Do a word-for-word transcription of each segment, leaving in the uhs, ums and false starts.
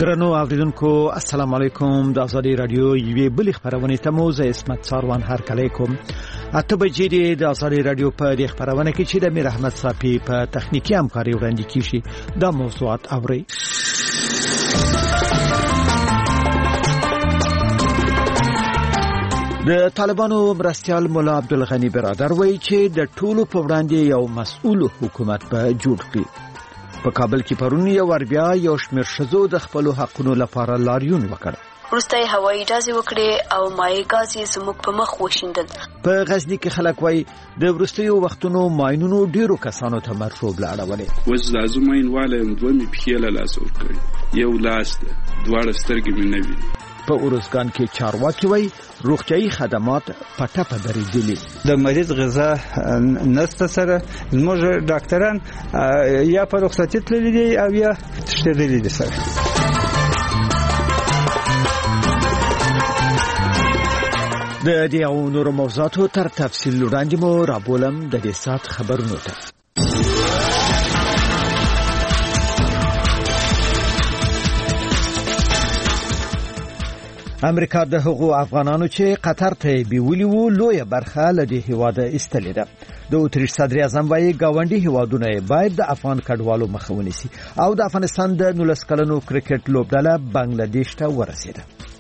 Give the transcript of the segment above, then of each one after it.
درنو اوریدونکو السلام علیکم. د ازادي رادیو یوې بلې خبرونه ته مو زه اسمت ساروان هرکلی کوم. اته بجې د ازادي رادیو په دې خبرونه کې چې د میر احمد صافي په تخنیکی همکاري وړاندې کیږي دا موضوعات اوري. د طالبانو مرستيال مولا عبدالغنی برادر وایي چې د ټولو په وړاندې یو مسؤل حکومت به جوړ کړي. په کابل کې پرون یو ور بیا یو شمېر ښځو د خپلو حقونو لپاره لاریون وکړ. وروسته یې هوایي ډزې وکړې او مایع ګاز یې زموږ په مخ وشیندل. په غزني کې خلک وایي د وروستیو وختونو ماینونو ډیرو کسانو ته مرشوب لاړولې. وز لازم ماین والا یم دوه مې پښې له لاس ورکړې، یو لاس ده، دواړه سترګې مې نه وي. په اورزګان کې چارواکي وایي روغتيایي خدمات په ټپه درېدلي. د مریض غذا نسته سره زموږ ډاکټران یا په رخصتي تللي دي او یا تښتېدلي دي سره. د دې او نورو موضوعاتو تر تفصیل وړاندې مو رابولم د دې سات خبرونو ته. امریکا د هغو افغانانو چې قطر ته بیولي وو لویه برخه له دې هیواده ایستلې ده. د اتریش صدر اعظم وايي گاونډي هیوادونه باید د افغان کډوالو مخه ونیسي او د افغانستان د نولس کلنو کرکټ لوبډله بنگلاديش ته ورسېده.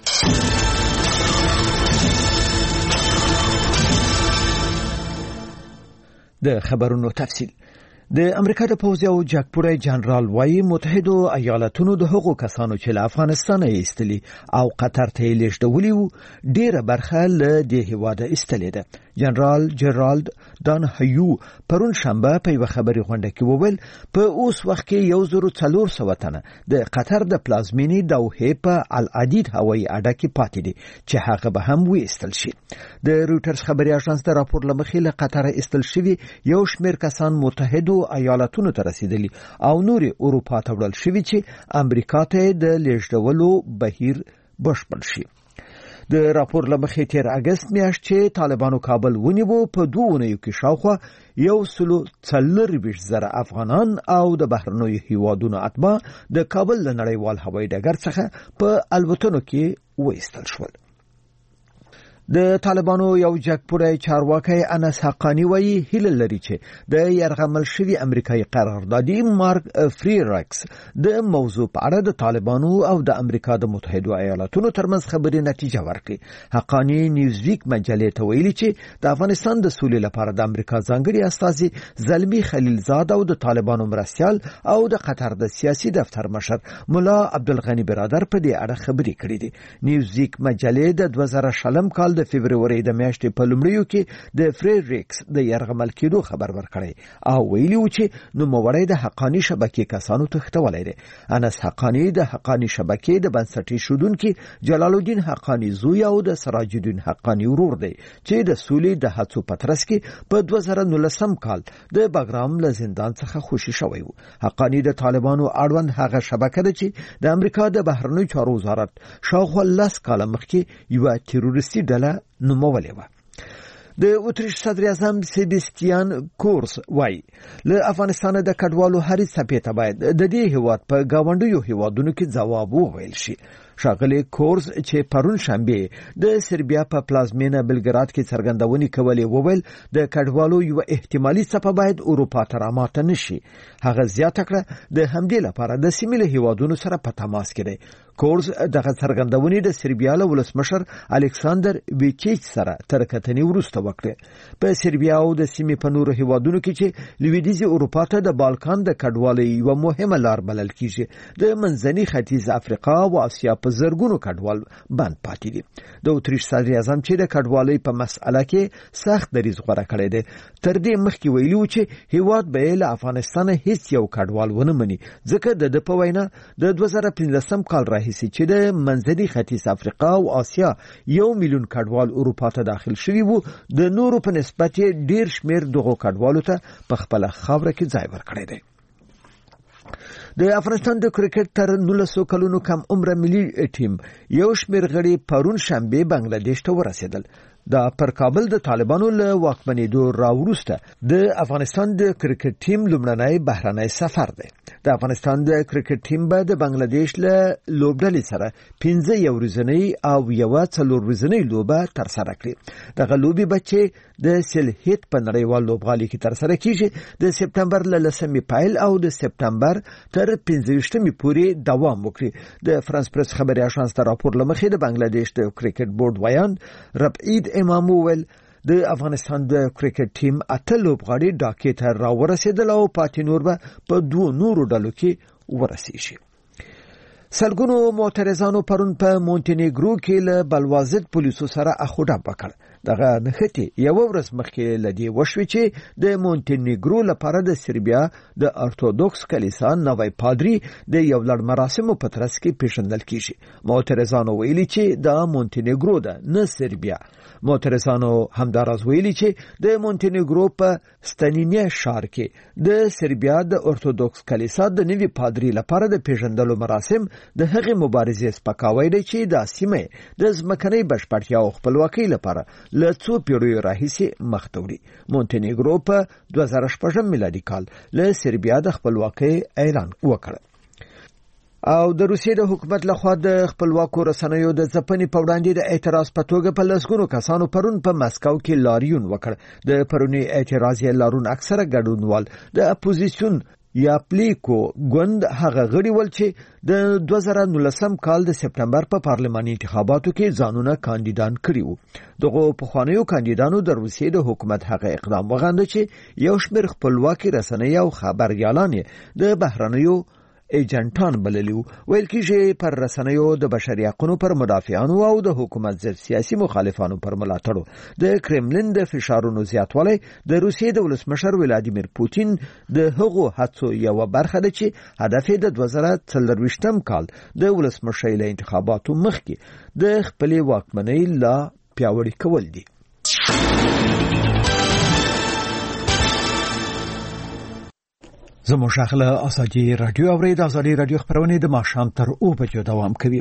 د خبرونو تفصیل. د امریکا د پوځ یو جګپوړی جنرال وايي متحده ایالاتونو د هغو کسانو چې له افغانستان ایستلي او قطر ته لیږدولي وو ډیره برخه له دې هیواده ایستلې ده. جنرال جرالد دان هیو پرون شنبه په یو خبري غونډه کې وویل په اوس وخت کې یو زر څلور سوه تنه د قطر د پلازمینی دوحه په العدید هوایي اډه کې پاتې دي چې هغه به هم وېستل شي. د رويټرز خبري اژانس د راپور لمخې له قطر ایستل شوی یو شمېر کسان متحده ایالاتونو ته رسیدلي او نوري اروپا ته وړل شوی چې امریکا ته د لیږدولو بهیر بشپړ شي. د راپور لمخې تیر اگست میاشت چې طالبانو کابل ونیو په دوه اونیو کې شاوخوا یو سلو څلرویشت زره افغانان او د بهرنیو هیوادونو اتباع د کابل له نړیوال هوایي ډګر څخه په الوتنو کې وایستل شول. د طالبانو یو جګپوړی چارواکي انس حقانی وایي هیله لري چې د یرغمل شوی امریکایي قراردادي مارک فریرکس د موضوع په اړه د طالبانو او د امریکا د متحده ایالاتونو ترمنځ خبري نتیجه ورکړي. حقانی نیوزویک مجلې ته ویلي چې د افغانستان د سولې لپاره د امریکا ځانګړي استازي زلمی خلیلزاد او د طالبانو مرستيال او د قطر د سیاسي دفتر مشر مولا عبدالغنی برادر په دې اړه خبري کړې دي. نیوزویک مجلې د دوه زره شلم کال د فبرवरी د میاشتې په لومړیو کې د فریریکس د یرغمل کېدو خبر ورکړی او ویلي و چې نوموړی د حقانی شبکې کسانو تښتولی دی. انس حقانی د حقانی شبکې د بنسټي شودونکي جلال الدین حقانی زوی او د سراج الدین حقانی ورور دی چې د سولې د هڅو په ترڅ کې په دوه زره نولسم کال د بګرام له زندان څخه خوشي شوی و. حقانی د طالبانو اړوند هغه شبکه ده چې د امریکا د بهرنیو چارو وزارت شاوخوا لس کاله مخکې یو تروریستي ډله نومولې و. د اتریش صدر اعظم سیباستیان کورس وایي له افغانستان د کډوالو هرې څپې ته باید د دې هیواد په گاونډیو هیوادونو کې ځواب وویل شي. شاغلی کورس چې پرون شنبه د سربیا په پلازمینه بلګراد کې څرګندونې کولې وویل د کډوالو یو احتمالي څپه باید اروپا ته راماته نشي. هغه زیاته کړه د همدې لپاره د سیمې له هیوادونو سره په تماس کې دی. کورس دغه څرګندونې د سربیا له ولسمشر الکساندر ویچیچ سره تر کتنې وروسته وکړه. په سربیا او د سیمې په نورو هیوادونو کې چې لویدیځي اروپا ته د بالکان د کډوالۍ یو مهمه لار بلل کیږي د منځني ختیځ افریقا او اسیا په زرګونو کډوال بند پاتې دي. د اتریش صدر اعظم چې د کډوالۍ په مسأله کې سخت دریځ غوړه کړی دی تر دې مخکې ویلي و چې هیواد به له افغانستان هیڅ یو کډوال ونه مني ځکه د د په وینا د دوه زره پنځلسم کال راهیسې چې د منځني ختیځ افریقا او اسیا یو میلیون کډوال اروپا ته داخل شوي وو د نورو په نسبت ډیر شمیر دغه کډوالو ته په خپل خاوره کې ځای ورکړی دی. د افغانستان د کرکټ تر نولس کلونو کم عمر ملي ټیم یو شمېر غړي پرون شنبه بنگلاديش ته ورسېدل. دا پر کابل د طالبانو له واکمنېدو راوروسته د افغانستان د کرکټ ټیم لومړنی بهرنی سفر دی. د افغانستان د کرکټ ټیم به د بنگلاديش له لوبډلې سره پنځه یو ورځنی او یو څلور ورځنی لوبه ترسره کړي. دغه لوبې به چې د سلهیت په نړیوال لوبغالي کې ترسره کیږي د سپتمبر له لسمې پیل او د سپتمبر تر پنځه ویشتمې پورې دوام وکړي. د فرانس پریس خبري اژانس ته راپور لمخې د بنگلاديش د کرکټ بورډ ویان ربعید امام ویل د افغانستان د کرکټ ټیم اته لوبغاړي ډاکې ته راورسېدل او پاتې نور به په دوه نورو ډلو کې ورسېږي. سلګونو معترضانو پرون په مونټینیګرو کې له بلوازد پولیسو سره اخوډه وکړ. دغه نښتې یو ورځ مخکې لدی وشوي چې د مونټینیګرو لپاره د سربیا د ارتودوکس کلیسا نوی پادری د یو لړ مراسمو په ترڅ کې پیژندل کیږي. معترضانو ویلي چې د مونټینیګرو ده نه سربیا. معترضانو همداراز ویلي چې د مونټینیګرو په ستنینیا ښار کې د سربیا د ارتودوکس کلیسا د نوی پادری لپاره د پیژندلو مراسم د هغې مبارزې سپکاوی دی چې د سیمې د ځمکنۍ بشپړتیا او خپلواکۍ لپاره له څو پیړیو راهیسې مخ ته وړي. مونټینیګرو په دوه زره شپږم میلادي کال له سربیا د خپلواکۍ اعلان وکړ. او د روسیې د حکومت لخوا د خپلواکو رسنیو د ځپنې په وړاندې د اعتراض په توګه په لسګونو کسانو پرون په مسکو کې لاریون وکړ. د پرونی اعتراض یې لارون اکثره ګډونوال د اپوزیسیون یا پلیکو ګوند هغه غړي ول چې د دوه زره نولسم کال د سپتمبر په پارلماني انتخاباتو کې ځانونه کاندیدان کړي وو. دغه پخوانیو کاندیدانو د روسیې د حکومت هغه اقدام وغنده چې یو شمېر خپلواکي رسنۍ او خبريالان د بهرنیو ایجنټان بللیو. ویل کېږي پر رسنیو د بشري حقوقو پر مدافعانو او د حکومت ضد سیاسي مخالفانو پر ملاتړو د کرملین د فشارونو زیاتوالی د روسیې د ولسمشر ولادیمیر پوتین د هغو هڅو یو برخه ده چې هدف یې د دوه زره څلرویشتم کال د ولسمشر له انتخاباتو مخکې د خپلې واکمنۍ لا پیاوړي کول دي. زموږ شاخله ازادي رادیو اورید ازادي رادیو خبرونه د ماښام تر اوه بجو دوام کوي.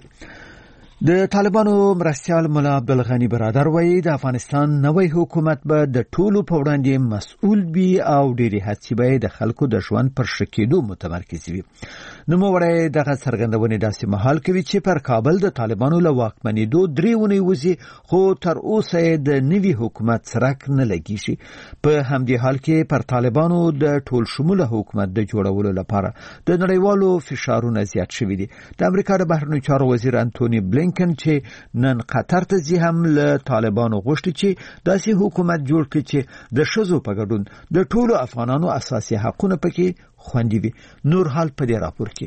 د طالبانو مرستیال مولا عبدالغنی برادر وایي د افغانستان نوی حکومت به د ټولو په وړاندې مسؤل وي او ډېری هڅې به د خلکو د ژوند پر ښه کېدو متمرکز وي. نوموړی دغه څرګندونې داسې مهال کوي چې پر کابل د طالبانو له واکمنېدو درې اونۍ وځي خو تر اوسه د نوي حکومت څرک نه لګیږي. په همدې حال کې پر طالبانو د ټول شموله حکومت د جوړولو لپاره د نړیوالو فشارونه زیات شوي دي. د امریکا د بهرنیو چارو وزیر انټونی بلینکن چې نن قطر ته ځي هم له طالبانو غوښتي چې داسې حکومت جوړ کړي چې د ښځو په ګډون د ټولو افغانانو اساسي حقونه پکې خوندي وي. نور حال په دې راپور کې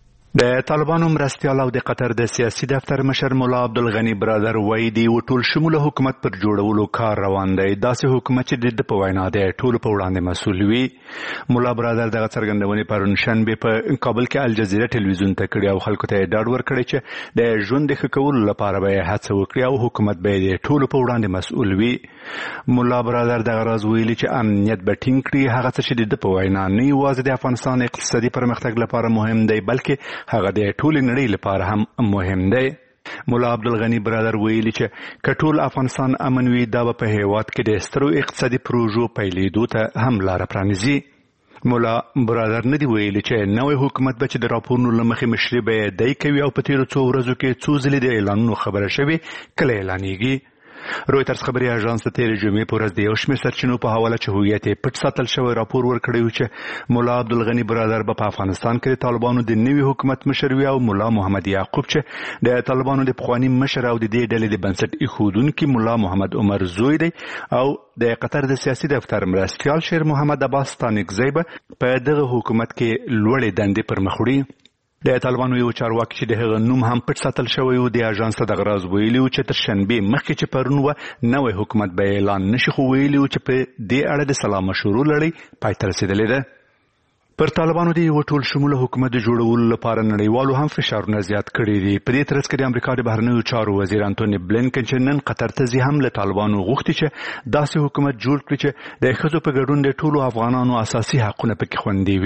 د طالبانو مرستیال او د قطر د سیاسي دفتر مشر مولا عبدالغنی برادر وایي د ټول شموله حکومت پر جوړولو کار روان دی. داسې حکومت چې د په وینا دی ټول په وړاندې مسؤل وي. مولا برادر دغه څرګندونې پرون شنبه په کابل کې الجزیره ټلویزیون ته کړې او خلکو ته ډاډ ورکړی چې د ژوند د ښه کولو لپاره به هڅه وکړي او حکومت به د ټول په وړاندې مسؤل وي. مولا برادر دغه راز ویلي چې امنیت به ټینګ کړي. هغه څه چې د په وینا نه یوازې د افغانستان اقتصادي پرمختګ لپاره مهم دی بلکې هغه د ټول نړۍ لپاره هم مهم دی. مولا عبدالغنی برادر ویلي چې کټول افغانستان امن وي دا په هیواد کې د سترو اقتصادي پروژو پیلېدو ته هم لار پرانیزي. مولا برادر ندی ویلي چې نوې حکومت به چې د راپورونو له مخې مشري به دی کوي او په تیرو څو ورځو کې څو ځلې د اعلانونو خبره شوې کله اعلانېږي. رویټرز خبري اژانس ته تیرې جمعې په ورځ د یو شمېر سرچینو په حواله چې هویت یې پټ ساتل شوی راپور ورکړی و چې مولا عبدالغنی برادر به په افغانستان کې د طالبانو د نوي حکومت مشر وي او مولا محمد یعقوب چې د طالبانو د پخواني مشر او د دې ډلې د بنسټ ایښودونکي مولا محمد عمر زوی دی او د قطر د سیاسي دفتر مرستیال شیر محمد عباس ستانکزی به په دغه حکومت کې لوړې دندې پر مخ وړي. د طالبانو یو چارواکي چې د هغه نوم هم پټ ساتل شوی و د اژانس ته دغه راز ویلي و چې تر شنبې مخکې چې پرون و نوی حکومت به اعلان نشي خو ویلي و چې په دې اړه د سلا مشورو لړۍ پای ته رسېدلې ده. پر طالبانو د یو ټول شموله حکومت د جوړولو لپاره نړیوالو هم فشارونه زیات کړي دي. په دې ترڅ کې د امریکا د بهرنیو چارو وزیر انټونی بلینکن چې نن قطر ته ځي هم له طالبانو غوښتي چې داسې حکومت جوړ کړي چې د ښځو په ګډون د ټولو افغانانو اساسي حقونه پکې خوندي وي.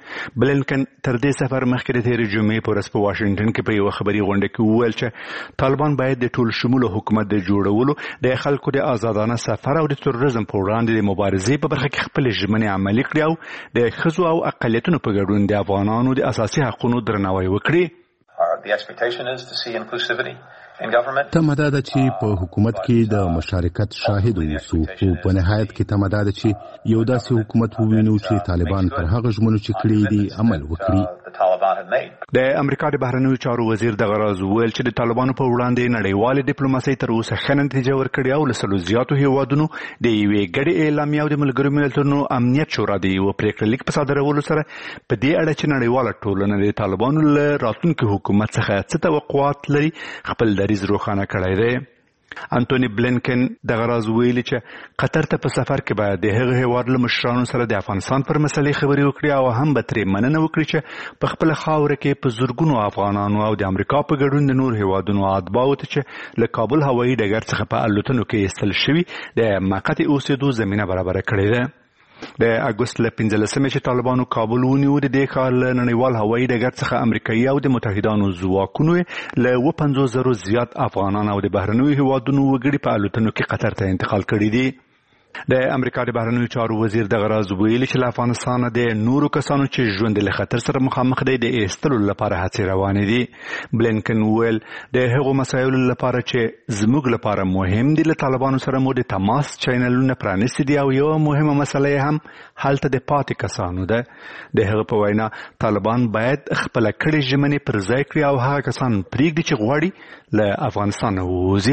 بلنکن تر دې سفر مخکې د تېرې جمعې په ورځ په واشنګټن کې په یوه خبري غونډه کې وویل چې طالبان باید د ټول شموله حکومت د جوړولو د خلکو د آزادانه سفر او د تروریزم په وړاندې د مبارزې په برخه کې خپل ژمنې عملي کړي او د ښځو او اقلیتونو په ګډون د افغانانو د اساسي حقوقو درناوی وکړي. تمه دا ده چې په حکومت کې د مشارکت شاهد اوسو او په نهایت کې تمه دا ده چې یو داسې حکومت ووینو چې طالبان پر هغه ژمنو چې کړي دي عمل وکړي. د امریکا د بهرنیو چارو وزیر دغه راز وویل چې د طالبانو په وړاندې نړیوالې ډیپلوماسۍ تر اوسه ښه نتیجه ورکړې او له سلو زیاتو هیوادونو د یوې ګډې اعلامیې او د ملګرو ملتونو امنیت شورا د یوه پریکړه لیک په صادرولو سره په دې اړه چې نړیواله ټولنه د طالبانو له راتلونکي حکومت څخه څه توقعات لري خپل دریځ روښانه کړی دی. انټونی بلنکن دغه راز ویلي چې قطر ته په سفر کې باید د هغه هیواد له مشرانو سره د افغانستان پر مسلې خبرې وکړي او هم به ترې مننه وکړي چې په خپله خاوره کې په زرګونو افغانانو او د امریکا په ګډون د نور هیوادونو اتباعو ته چې له کابل هوایي ډګر څخه په الوتنو کې ایستل شوي د موقت اوسېدو زمینه برابره کړې ده. د اګوست له پنځلسمې چې طالبانو کابل ونیو د دې ښار له نړیوال هوایي ډګر څخه امریکایي او د متحدانو ځواکونو له اوه پنځوس زرو زیات افغانان او د بهرنیو هیوادونو وګړي په الوتنو کې قطر ته انتقال کړي دي. د امریکا د بهرنیو چارو وزیر دغه راز ویلي چې له افغانستانه د نورو کسانو چې ژوند له خطر سره مخامخ دی د ایستلو لپاره هڅې روانې دي. بلنکن ویل د هغو مسایلو لپاره چې زموږ لپاره مهم دي له طالبانو سره مو د تماس چینلونه پرانیستي دي او یوه مهمه مسله هم هلته د پاتې کسانو ده. د هغه په وینا طالبان باید خپله کړې ژمنې پر ځای کړي او هغه کسان پرېږدي چې غواړي له افغانستانه ووځي.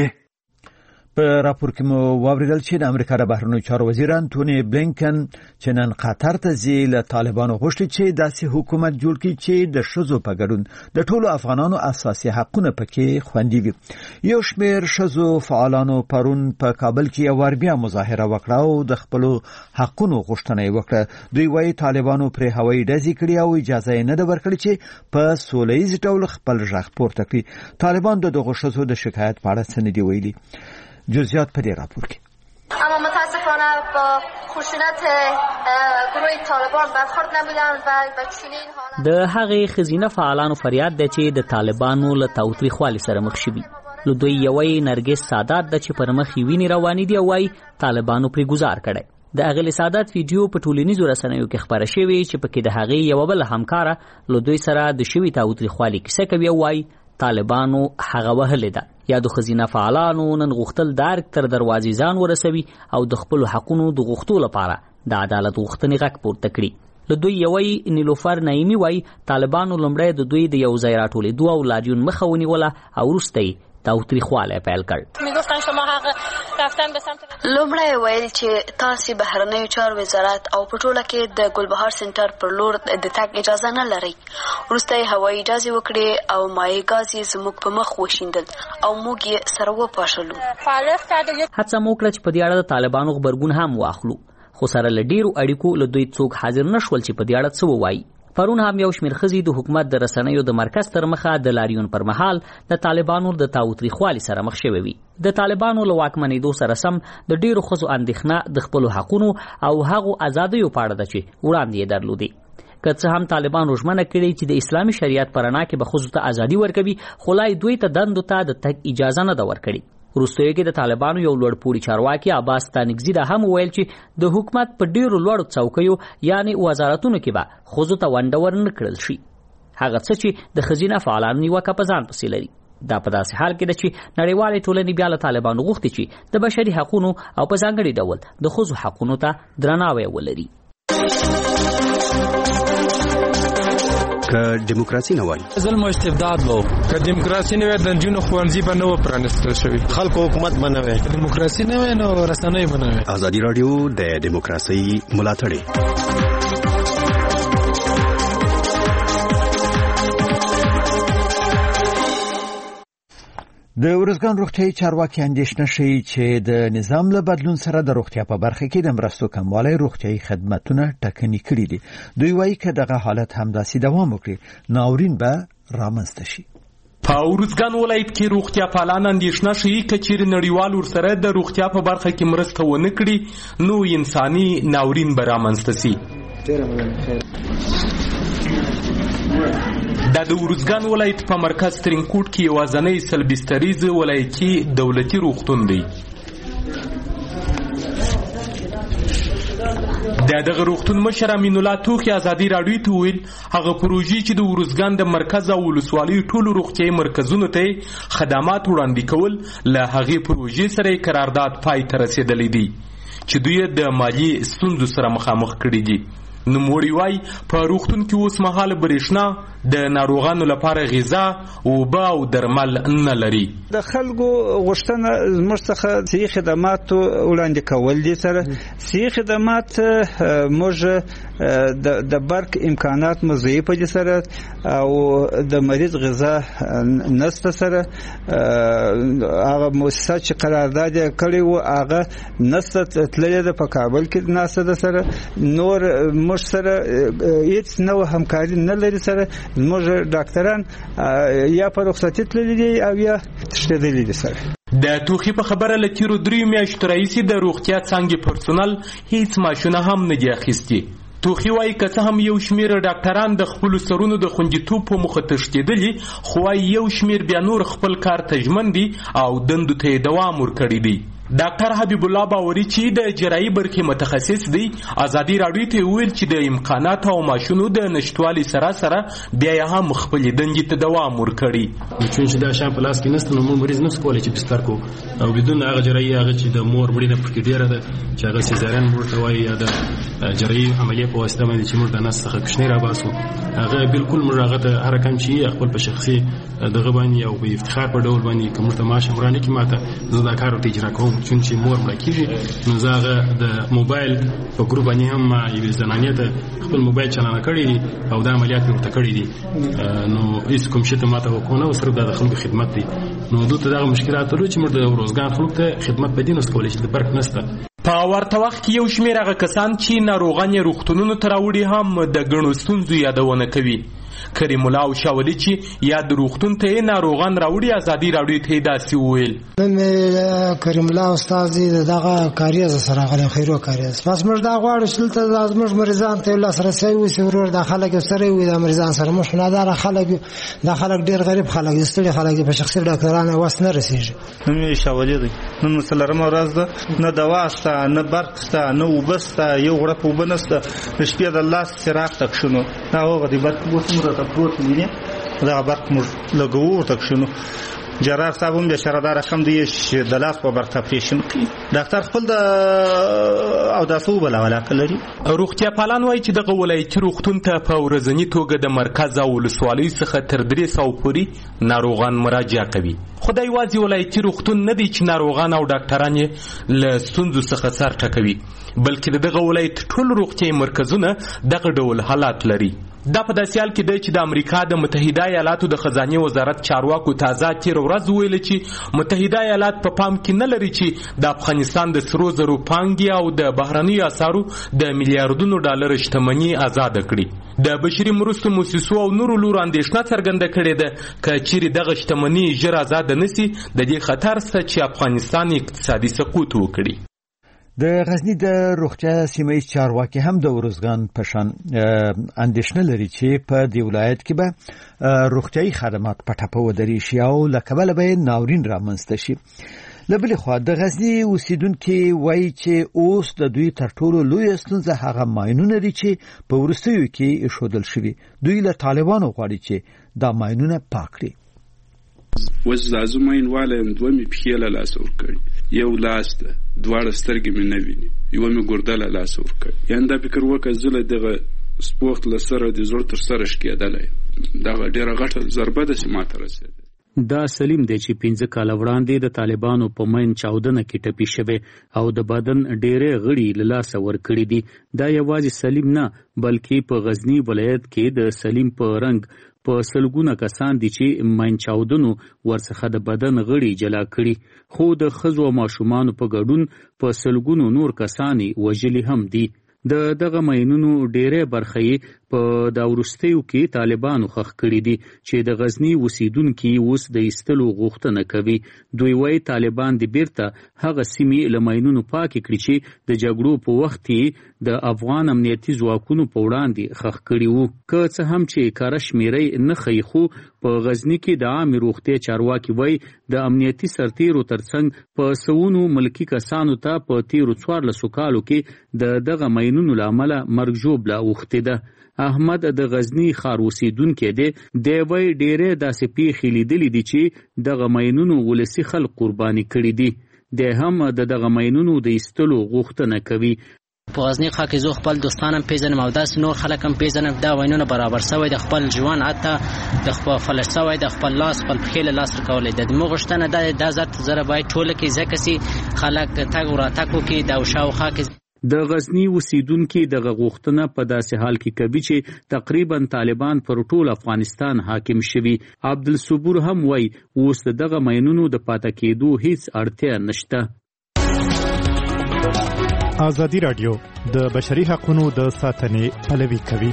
په راپور کې مو واوریدل چې د امریکا د بهرنیو چارو وزیر انټونی بلنکن چې نن قطر ته ځي له طالبانو غوښتي چې داسې حکومت جوړ کړي چې د ښځو په ګډون د ټولو افغانانو اساسي حقونه پکې خوندي وي. یو شمېر ښځو فعالانو پرون په کابل کې یو وار بیا مظاهره وکړه او د خپلو حقونو غوښتنه یې وکړه. دوی وایي طالبانو پرې هوایي ډزې کړي او اجازه یې نه ده ورکړې چې په سوله ییز ډول خپل غږ پورته کړي. طالبان د دغو ښځو د شکایت په اړه څه نه دي ویلي. جزئیات په دې راپور کې. اما متاسفانه با خشونت گروه طالبان برخورد نمیدن و به چنین حالت د هغې ښځینه فعالانو فریاد دی چې د طالبانو له تاوتریخوالي سره مخ شوي. له دوی یوی نرګس سادات ده چې پر مخ یې وینې روانې دي او وایي طالبانو پرې ګزار کړی. د هغې سادات ویډیو په ټولنیزو رسنیو کې خپره شوې چې پکې د هغې یوه بله همکاره له دوی سره د شوي تاوتریخوالي کیسه کوي او وایي طالبانو هغه وهلې ده. یا د ښځینه فعالانو نن غوښتل د ارګ تر دروازې ځان ورسوي او د خپلو حقونو د غوښتو لپاره د عدالت غوښتنې غږ پورته کړي. له دوی یوی نیلوفر نعیمي وایي طالبانو لومړی د دوی د یو ځای راټولېدو او لاریون مخه ونیوله او وروسته یې تاوتریخوالی پیل کړ. لومړی ویل چې تاسې بهرنیو چارو وزارت او په ټوله کې د ګلبهار سنټر پر لور د تګ اجازه نه لرئ. وروسته یې هوایي ډزې وکړې او مایع ګاز یې زموږ په مخ وشیندل او موږ یې سره وپاشلو. هڅه مو وکړه چې په دې اړه د طالبانو غبرګون هم واخلو، خو سره له ډېرو اړیکو له دوی څوک حاضر نه شول چې په دې اړه څه ووایي. پرون هم یو شمېر ښځې د حکومت د رسنیو د مرکز تر مخه د لاریون پر مهال د طالبانو د تاوتریخوالي سره مخ شوې وي. د طالبانو له واکمنېدو سره سم د ډېرو ښځو اندېښنه د خپلو حقونو او هغو ازادیو په اړه ده چې وړاندې یې درلودې. که څه هم طالبانو ژمنه کړې چې د اسلامي شریعت په رڼا کې به ښځو ته ازادي ورکوي، خو لا دوی ته دندو ته د تګ اجازه نه ده ورکړې. وروستیو کې د طالبانو یو لوړپوړي چارواکي عباس ستانکزي دا هم وویل چې د حکومت په ډیرو لوړو څوکیو یعنی وزارتونو کې به ښځو ته ونډه ورنه کړل شي، هغه څه چې د ښځینه فعالانو نیوکه په ځان پسې لري. دا په داسې حال کې ده چې نړیوالې ټولنې بیا له طالبانو غوښتي چې د بشري حقونو او په ځانګړي ډول د ښځو حقونو ته درناوی ولري. که دیموکراسي نه وای ظلم او استبداد وو، که دیموکراسي نه وای د نجونو ښوونځي به نه و پرانیستل شوي، خلکو حکومت به نه وای، دیموکراسي نه وای نو رسنۍ به نه وای. ازادي راډیو د دیموکراسي ملاتړ د ورځګان روغتیايي چارواکي اندېښنه ښیي چې د نظام له بدلون سره د روغتیا په برخه کې د مرستو کموالی روغتیايي خدمتونه ټکني کړي دي. دوی وایي که دغه حالت همداسې دوام وکړي ناورین به رامنځته شي. په ورځګان ولایت کې روغتیا پالان اندېښنه ښیي که چیرې نړیوال ورسره د روغتیا په برخه کې مرسته ونه کړي نو انساني ناورین به رامنځته شي. دا د ارزګان ولایت په مرکز ترینکوټ کې یوازینی سلبستریز ولایتي دولتي روغتون دی. د دغه روغتون مشر امین الله توخی ازادي راډیو ته ویل هغه پروژې چې د ارزګان د مرکز او ولسوالۍ ټولو روغتیايي مرکزونو ته خدمات وړاندې کول له هغې پروژې سره قرارداد پای ته رسېدلی دی چې دوی د مالی ستونزو سره مخامخ کړي دي. نوموړي وایي په روغتون کې اوس مهال برېښنا د ناروغانو لپاره غذا، اوبه او درمل نه لري. د خلکو غوښتنه زموږ څخه صحي خدماتو وړاندې کول دي. سره صحي خدمات موږ د برق امکانات مو ضعیفه دي سره او د مریض غذا نسته. سره هغه مؤسسات چې قرارداد یې کړی و هغه نسته تللې ده په کابل کې ناسته ده. سره نور موږ سره هیڅ نوع همکاري نه لري. سره زموږ ډاکټران یا په رخصتي تللي دي او یا تښتېدلي دي. سره د توخي په خبره له تیرو دریو میاشتو راهیسې د روغتیا څانګې پرسونل هیڅ معاشونه هم نه دي اخیستي. توخي وایي که څه هم یو شمېر ډاکټران د خپلو سرونو د خوندیتوب په موخه تښتېدلي، خو وایي یو شمېر بیا نور خپل کار ته ژمن دي او دندو ته یې دوام ورکړی دی. ډاکټر حبیب الله باوري چې د جراحي برخې متخصص دی ازادي راډیو ته ویل چې د امکاناتو او ماشینو د نشټوالي سره سره بیا یې هم خپلې دندې ته دوام ورکړي. چون چې دا شیان په لاس کې نشته نو موږ مریض نشو کولی چې بستر کو او بدون هغه جراحي هغه چې د مور مړینه پکې ډېره ده چې هغه سیزارین ورته وایي یا د جراحي عملیه په واسطه باندې چې موږ د نس څخه کوچنی راباسو هغه بالکل موږ هغه ته هر کم چې خپل په شخصي دغه باندې او په افتخار په ډول باندې کوم ته ماشه مرانه کې ماته زه دا کار ته اجرا کوم چون چې مور مړه کېږي نو زه هغه د موبایل په ګروپ باندې هم یوې زنانې ته خپل موبایل چالانه کړی دي او دا عملیات مې ورته کړي دي نو هېڅ کوم شي ته ماته وکړونه او صرف دا د خلکو خدمت دی. نو دلته دغه مشکلات لرو چې موږ د روزګان خلکو ته خدمت په دې نشو کولی چې د برق نشته. په ورته وخت کې یو شمېر هغه کسان چې ناروغان یې روغتونونو ته راوړي هم د ګڼو ستونزو یادونه کوي. کریم الله او شاولي چې یا د روغتون ته ناروغان راوړي ازادي راډیو ته داسې وویل. نن کریم الله استاد دغه کاریز سره غلي خیرو کاریز پس موږ دا غواړو چې دلته زموږ مریضان ته الله سره سوي وي ورور د خلک سره وي د مریضان سره مش نه دار خلک د خلک ډیر غریب خلک استړي خلک په شخصي ډاکټرانو واس نه رسیږي. نن شاولي دی نن مسلرم ورځ ده نه دوا شته نه برق شته نه وبسته یو غړ په وبنسته شپې د الله سره تک شنو دا وګ دی برق وسمره ته پروت ویني دا برق موږ لګو تک شنو جرار صاحب هم د شردار رقم دی چې د لاس په برق اپریشن کوي ډاکټر خپل د او د سو بل علاقه لري. روغتیا پالان وایي چې دغه ولایتي روغتون ته په ورځني توګه د مرکز او ولسوالۍ څخه تر درې سوه پورې ناروغان مراجعه کوي. خدای یوازې ولایتي روغتون نه دی چې ناروغان او ډاکټران یې له ستونزو څخه سر ټکوي بلکې دغه ولایت ټول روغتیايي مرکزونه دغه ډول حالات لري. دا په داسې حال کې دی چې د امریکا د متحده ایالاتو د خزانې وزارت چارواکو تازه تېره ورځ ویل چې متحده ایالات په پام کې نه لري چې د افغانستان د سرو زرو پانګې او د بهرنیو اسعارو د میلیاردونو ډالر شتمني آزاده کړي. د بشري مرستو موسسو او نورو لورو اندېښنه څرګنده کړې ده که چیرې دغه شتمني ژر آزاده نشي د دې خطر شته چې افغانستان اقتصادي سقوط وکړي. د غزنی د روغتیا سیمه چارواکي هم د ورزګان په شان اندېښنه لري چې په دې ولایت کې به روغتیايي خدمات په ټپه ودرې شي او له کبله به ناورین رامنځته شي. له بلې خوا د غزنی اوسیدونکي وایي چې اوس د دوی تر ټولو لویه ستونزه هغه ماینونه دي چې په وروستیو کې ایښودل شوي. دوی له طالبانو غواړي چې دا ماینونه پاک کړي. اوس زازو ماینواله یم دوه مې پښې له لاسه ورکړي یو لاس ده دواړه سترګې مې نه ویني یوه مې ګرده له لاسه ورکړي. یعنې دا فکر وکړه زه له دغه سپورت له سره د زړه تر سره شکېدلی دغه ډېره غټه ضربه ده چې ما ته رسېده. دا سلیم دی چې پنځه کاله وړاندې د طالبانو په مین چاودنه کې ټپي شوی او د بدن ډېرې غړي له لاسه ورکړي دي. دا یوازې سلیم نه بلکې په غزنی ولایت کې د سلیم په رنګ په سلګونه کسان دي چې مین چاودنو ورڅخه د بدن غړي جلا کړي خو د ښځو او ماشومانو په ګډون په سلګونو نور کسان وژلي هم دي. د دغه ماینونو ډېرې برخې په دا وروستیو کې طالبانو خخ کړي دي چې د غزنی اوسیدونکي اوس د ایستلو غوښتنه کوي. دوی وایي طالبان د بیرته هغه سیمې له ماینونو پاکې کړي چې د جګړو په وخت کې د افغان امنیتي ځواکونو په وړاندې خخ کړي وو. که څه هم چې کاره شمیرې نه ښیي، خو په غزنی کې د عامې روغتیا چارواکي وایي د امنیتي سرتیرو ترڅنګ په سوونو ملکي کسانو ته په تیرو څوارلسو کالو کې د دغه ماینونو له امله مرګ ژوبله اوښتې ده. احمد د غزنی ښار اوسیدونکی دی. دی وایي ډېرې داسې پیښې لیدلې دي چې دغه ماینونو ولسي خلک قرباني کړي دي. دی هم د دغه ماینونو د ایستلو غوښتنه کوي. په غزنی ښار کې زه خپل دوستانم پیژنم او داسې نور خلک هم پیژنم. دا وینونه برابر سوی د خپل ژوند، حتی د خپل فلش سوی د خپل لاس خپل پښې له لاسه ورکولی ده. زموږ غوښتنه دا دا ذات زره باید ټوله کې ځکه چې خلک تګ وراتګ وکړي د شاوخوا کې. د غزنی اوسیدونکي دغه غوښتنه په داسې حال کې کوي چې تقریبا طالبان پر ټول افغانستان حاکم شوي. عبدالصبور هم وایي اوس دغه ماینونو د پاتې کېدو هیڅ اړتیا نشته. ازادي راډیو د بشري حقوقو د ساتنې پلوي کوي.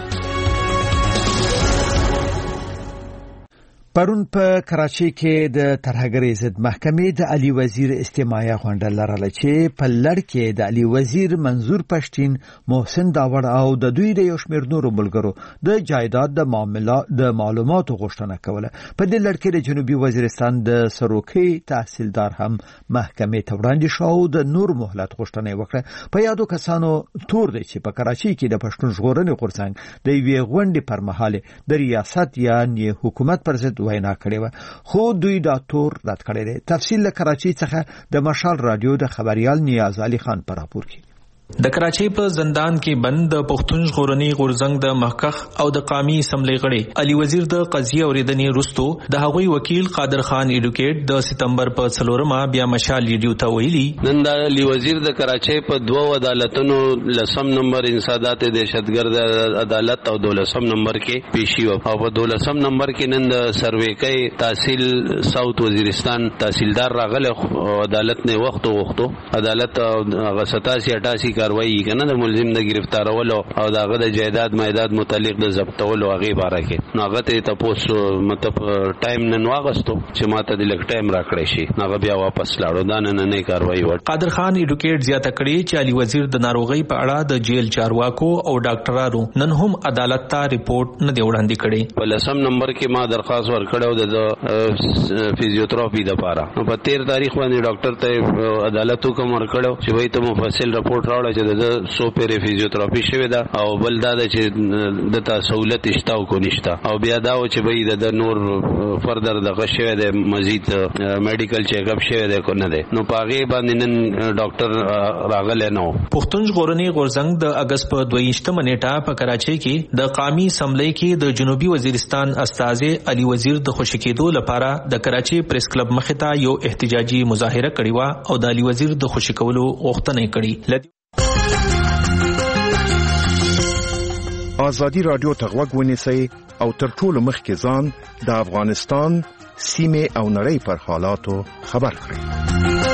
پرون په کراچۍ کې د ترهګرۍ ضد محکمې د علي وزیر استماعیه غونډه لرله چې په لړ کې د علي وزیر منظور پښتين، محسن داوړ او د دوی د یو شمېر نورو ملګرو د جایداد د معاملات د معلوماتو غوښتنه کوله. په دې لړ کې د جنوبي وزیرستان د سروکي تحصیلدار هم محکمې ته وړاندې شو او د نور مهلت غوښتنه وکړه. په یادو کسانو تور دی چې په کراچۍ کې د پښتون ژغورنې غورځنګ د یوې غونډې پر مهال د ریاست یا حکومت پر ضد وینا کړې وه، خو دوی دا تور رد کړی دی. تفصیل له کراچۍ څخه د مشال رادیو د خبريال نیاز علي خان پر راپور کې. د کراچۍ په زندان کې بند د پښتون ژغورنې غورځنګ د محقق او د قامي اسمبلی غړي علي وزیر د قضیه اوریدنې وروستو د هغوی وکیل قادر خان ایډوکیټ د سپتمبر په څلورمه بیا مشال ریډیو ته ویلي نن د علي وزیر د کراچۍ په دوه عدالتونو لسم نمبر انسادات دهشتګرد عدالت او دولسم نمبر کې پیشي او په دولسم نمبر کې نن د سرویکي تحصیل ساوث وزیرستان تحصیلدار راغله. عدالت نه وخت وغوښتو. عدالت هغه ستاسي اٹاسی کاروایی کنه د ملزم د گرفتارولو او دغه د جایداد مایداد متعلق د ضبطولو هغه باره کې ناغه ته تاسو مطلب ټایم نن واغستو چې ماته د لک ټایم راکړی شي ناغه بیا واپس لاړو دا نه نه کاروایی و. قادر خان ایډوکیټ زیاته کړی چې علي وزیر د ناروغي په اړه د جیل چارواکو او ډاکټرانو نن هم عدالت ته ریپورت نه دی وړاندې کړی. په لسم نمبر کې ما درخواست ورکړو د فزیوتراپي د پاره. په تیر تاریخ باندې ډاکټر ته عدالت حکم ورکړو چې وایي ته مفصل رپورت راوړی چې د سو پیری فزیوتراپي شوی دا او بل دا چې د تا سہولت اشتاو کو نشتا او بیا دا چې به د نور فردر د غشوی د مزید میډیکل چیک اپ شوی د کو نه ده نو پاغه باندې نن ډاکټر راغله نو. پښتون ژغورنې غورځنګ د اگست په دویشتمه نیټه په کراچۍ کې د قامي اسمبلی کې د جنوبي وزیرستان استاذ علي وزیر د خوشی کېدو لپاره د کراچۍ پریس کلب مخې ته یو احتجاجي مظاهره کړې و او د علي وزیر د خوشی کولو غوښتنه کړې. ازادي راډیو ته غوږ ونیسئ او تر ټولو مخکې ځان د افغانستان سیمې او نړۍ پر حالاتو خبر کړئ.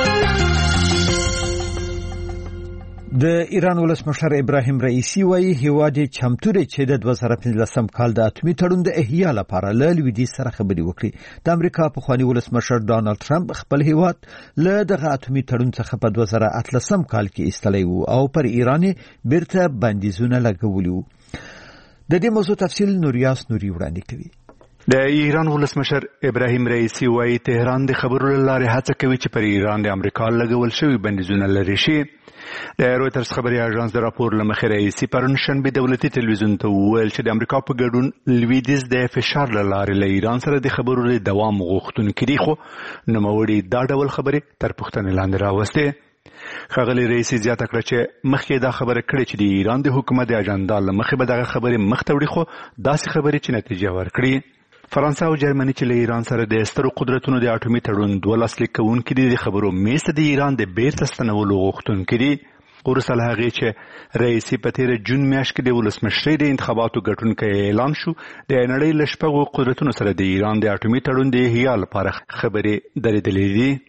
د ایران ولسمشر ابراهیم رئیسی وایي هیواد چمتو دی چې د دوه زره پنځلسم کال د اتمی تړون د احیا لپاره له لویدیځ سره خبرې وکړي. د امریکا پخوانی ولسمشر ډانلډ ټرمپ خپل هیواد له دغه اتمی تړون څخه په دوه زره اتلسم کال کې ایستلی و او پر ایران بیرته بندیزونه لګولي وو. د دې موضوع تفصیل نوریاس نوري وړاندې کوي. د ایران ولسمشر ابراهیم رئیسی وایي تهران د خبرو لاره هڅه کوي چې پر ایران د امریکا لګول شوی بندیزونه لري شي. د رویټرز خبري اژانس د راپور لمخې رئیسی پرون شنبه دولتي تلویزیون ته وویل چې د امریکا په ګډون لویدیځ د فشار لاره له ایران سره د خبرو د دوام غوښتونکي دي، خو نوموړي دا ډول خبرې تر پوښتنې لاندې راوستې. ښاغلي رئیسی زیاته کړه چې مخکې دا خبره کړې چې د ایران د حکومت د اجنډا له مخې به دغه خبرې مخ ته وړي، خو داسې خبرې چې نتیجه ورکړي. فرانسه او جرمني چې له ایران سره د سترو قدرتونو د اټومي تړون دوه لاسلیک کوونکي دي د خبرو میز ته د ایران د بیرته ستنولو غوښتونکي دي. وروسته له هغې چې رئیسي په تېره جون میاشت کې د ولسمشرۍ د انتخاباتو ګټونکی اعلان شو، د نړۍ له شپږو قدرتونو سره د ایران د اټومي تړون د احیا لپاره خبرې درېدلې دي.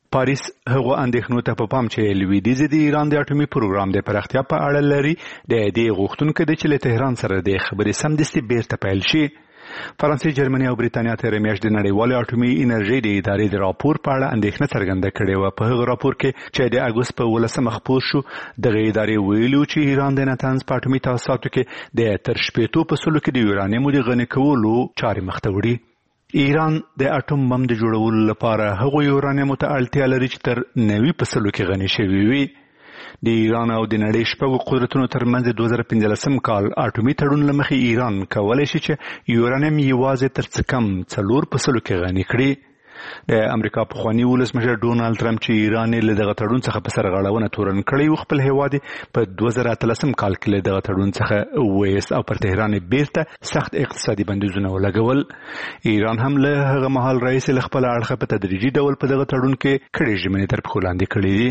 پاریس هغه اندېښنو ته په پام چې لویدیځ د ایران د اټومي پروګرام د پراختیا په اړه لري د دې غوښتونکو د چې له تهران سره د خبرې سمدستي بیرته پیل شي. فرانسې، جرمني او بریتانیا تېره میاشت د نړیوالې اټومي انرژۍ د ادارې د راپور په اړه اندېښنه څرګنده کړې وه. په هغه راپور کې چې د اګوست په ولسمه خپور شو، دغه ادارې ویلي چې ایران د نتنز په اټومي تاسیساتو کې د تر شپېتو په سلو کې د یورانیم د غني کولو چارې مخته وړي. ایران د اټوم بم د جوړولو لپاره هغو یورانیم ته اړتیا لري چې تر نوي په سلو کې غني شوي وي. د ایران او د نړۍ شپږو قدرتونو ترمنځ د دوه زره پنځلسم کال اټومي تړون له مخې ایران کولی شي چې یورانیم یوازې تر څه کم څلور په سلو کې غني کړي. د امریکا پخواني ولسمشر ډونالډ ټرمپ چې ایران له دغه تړون څخه په سرغړونه تورن کړی و، خپل هیواد په دوه زره اتلسم کال کې له دغه تړون څخه ویست او پر تهران بیرته سخت اقتصادي بندیزونه ولګول. ایران هم له هغه مهال راهیسې له خپل اړخه په تدریجي ډول په دغه تړون کې کړې ژمنې تر پښو لاندې کړې دي.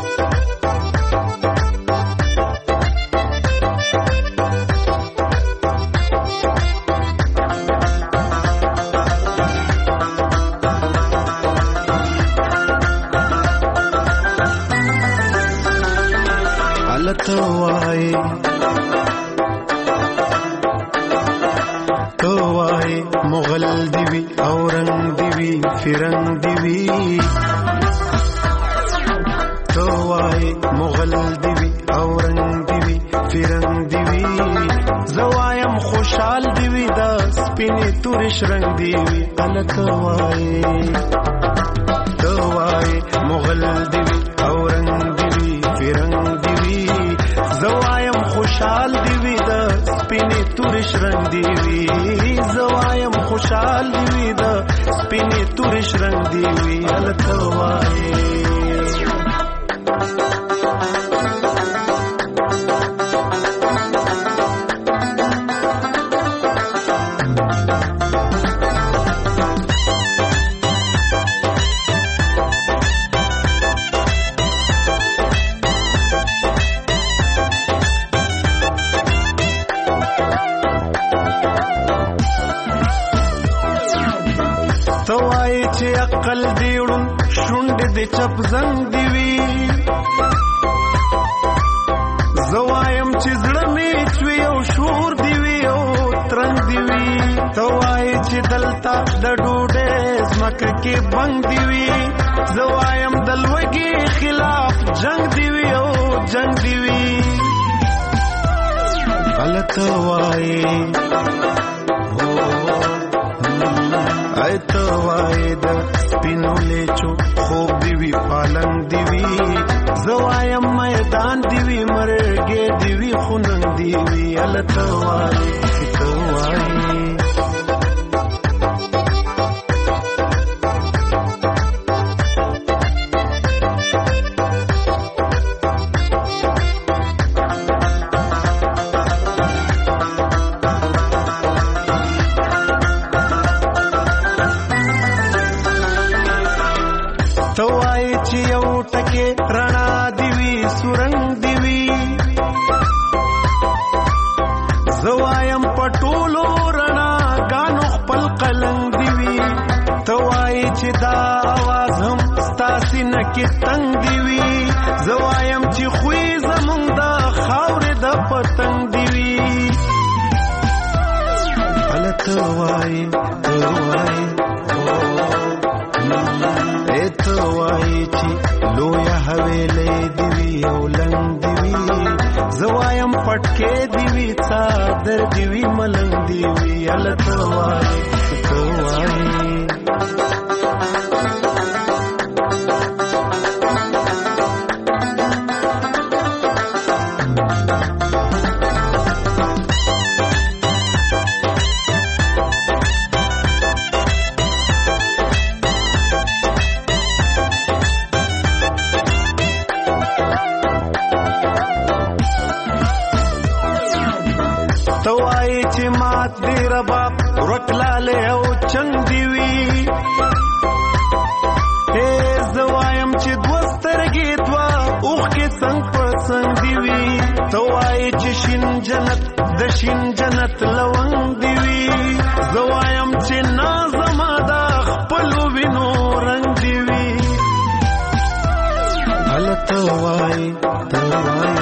تو وای تو وای مغل دیوی اورنگ دیوی فرنگ دیوی تو وای مغل دیوی اورنگ دیوی فرنگ دیوی زوایم خوشحال دیوی دا سپینی تورش رنگ دیوی ال تو وای تو وای مغل دیوی اورنگ دیوی فرنگ زوایم خوشحال دیوی دا سپینی تورش رنگ دیوی زوایم خوشحال دیوی دا سپینی تورش رنگ دیوی التوائی عقل دیوړون شونډې د چپ زنګ دیوي زوایم چې زړه مې چوي او شور دیوي او ترنګ دیوي توای چې دلته د ډوډۍ زمکه کې بنګ دیوي زوایم د لوږې خلاف جنگ دیوي او جنگ دیوي غلط وای ایت واید سپینو لیچو خوب دیوی پالنگ دیوی زوایم میدان دیوی مرگی دیوی خوننگ دیوی الت وائی تو وائی رڼا دیوی سورنگ دیوی زوایم پټولو رڼا غانو خپل قلنګ دیوی توای چې دا आवाज هم ستاسي نکي تنگ دیوی زوایم چې خوې زمونږ د خاورې د پتنګ دیوی الت وای توای ایت وای چې لویا حویلې دیوی او لنګ دیوی زوایم پټکې دیوی څادر دیوی ملنګ دیوی الت وای توای توای چې مات دی رباب ورکلاله او چنګ دیوی اے زوایم چې دوسترګې دوا اوخ کې څنګه پسند دیوی توای چې شین جنت د شین جنت لونګ دیوی زوایم چې نازما دا خپل وینو رنگ دیوی توای توای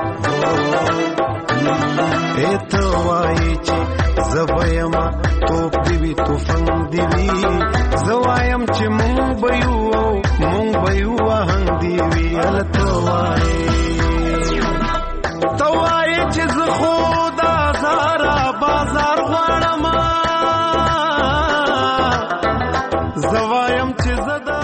اے توای چې زوایما توپ دی وی توفنګ دی وی زوایم چې مونږ بيو مونږ بيو هنګ دی وی ال توای توای چې زه خدا زارا بازار غواړم زوایم چې زدا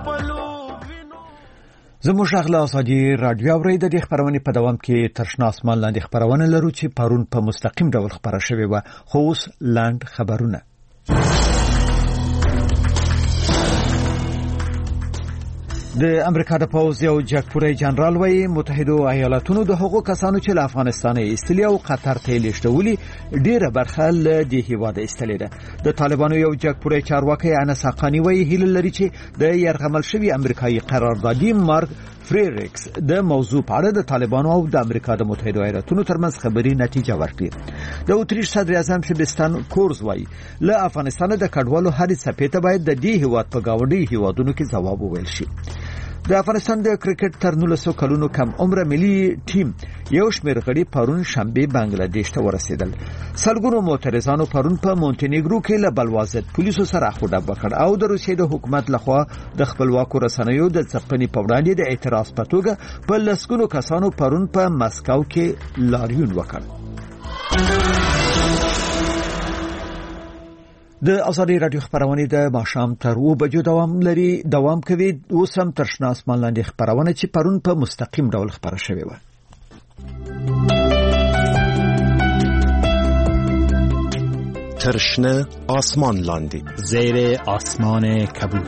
زموږ غلا ازادي رادیو اوریدل د خبرونه په دوام کې ترشنا اسمان لاندې خبرونه لرو چې پرون په مستقیم ډول خبره شوې و خو اوس لاند خبرونه د امریکا د پوز یو جګپوری جنرال وایي متحده ایالاتونو د حقوق کسانو چې له افغانستان ایستلي او قطر ته لیږدولي ډیره برخه له دې هیواد ایستلې ده د طالبانو یو جګپوری چارواکي انس حقانی وایي هیله لري چې د يرغمل شوی امریکایي قراردادي مارک فریریکس د موضوع په اړه د طالبانو او د امریکا د متحده ایالاتونو ترمنځ خبري نتیجه ورکړي د اتریش صدر اعظم سبستان کورز وایي له افغانستان د کډوالو هرې څپې ته باید د دې هیواد په گاونډي هیوادونو کې ځواب وویل شي د افغانستان د کرکټ تر نولسو کلونو کم عمر ملي ټیم یو شمېر غړي پرون شنبه بنگلاديش ته ورسېدل سلګونو معترضانو پرون په مونټینیګرو کې له بلوازت پولیسو سره خوډه وکړ او د روسیې د حکومت لخوا د خپلواکو رسنیو د ځپنې په وړاندې د اعتراض په توګه په لسګونو کسانو پرون په مسکو کې لاریون وکړ د ازادي رادیو خبرونه د ماښام تر و بجو دوام لري دوام کوي اوس هم ترشنا اسمان لاندې خبرونه چې پرون په مستقیم ډول خبره شوې و ترشنا اسمان لاندې زیر آسمان کبود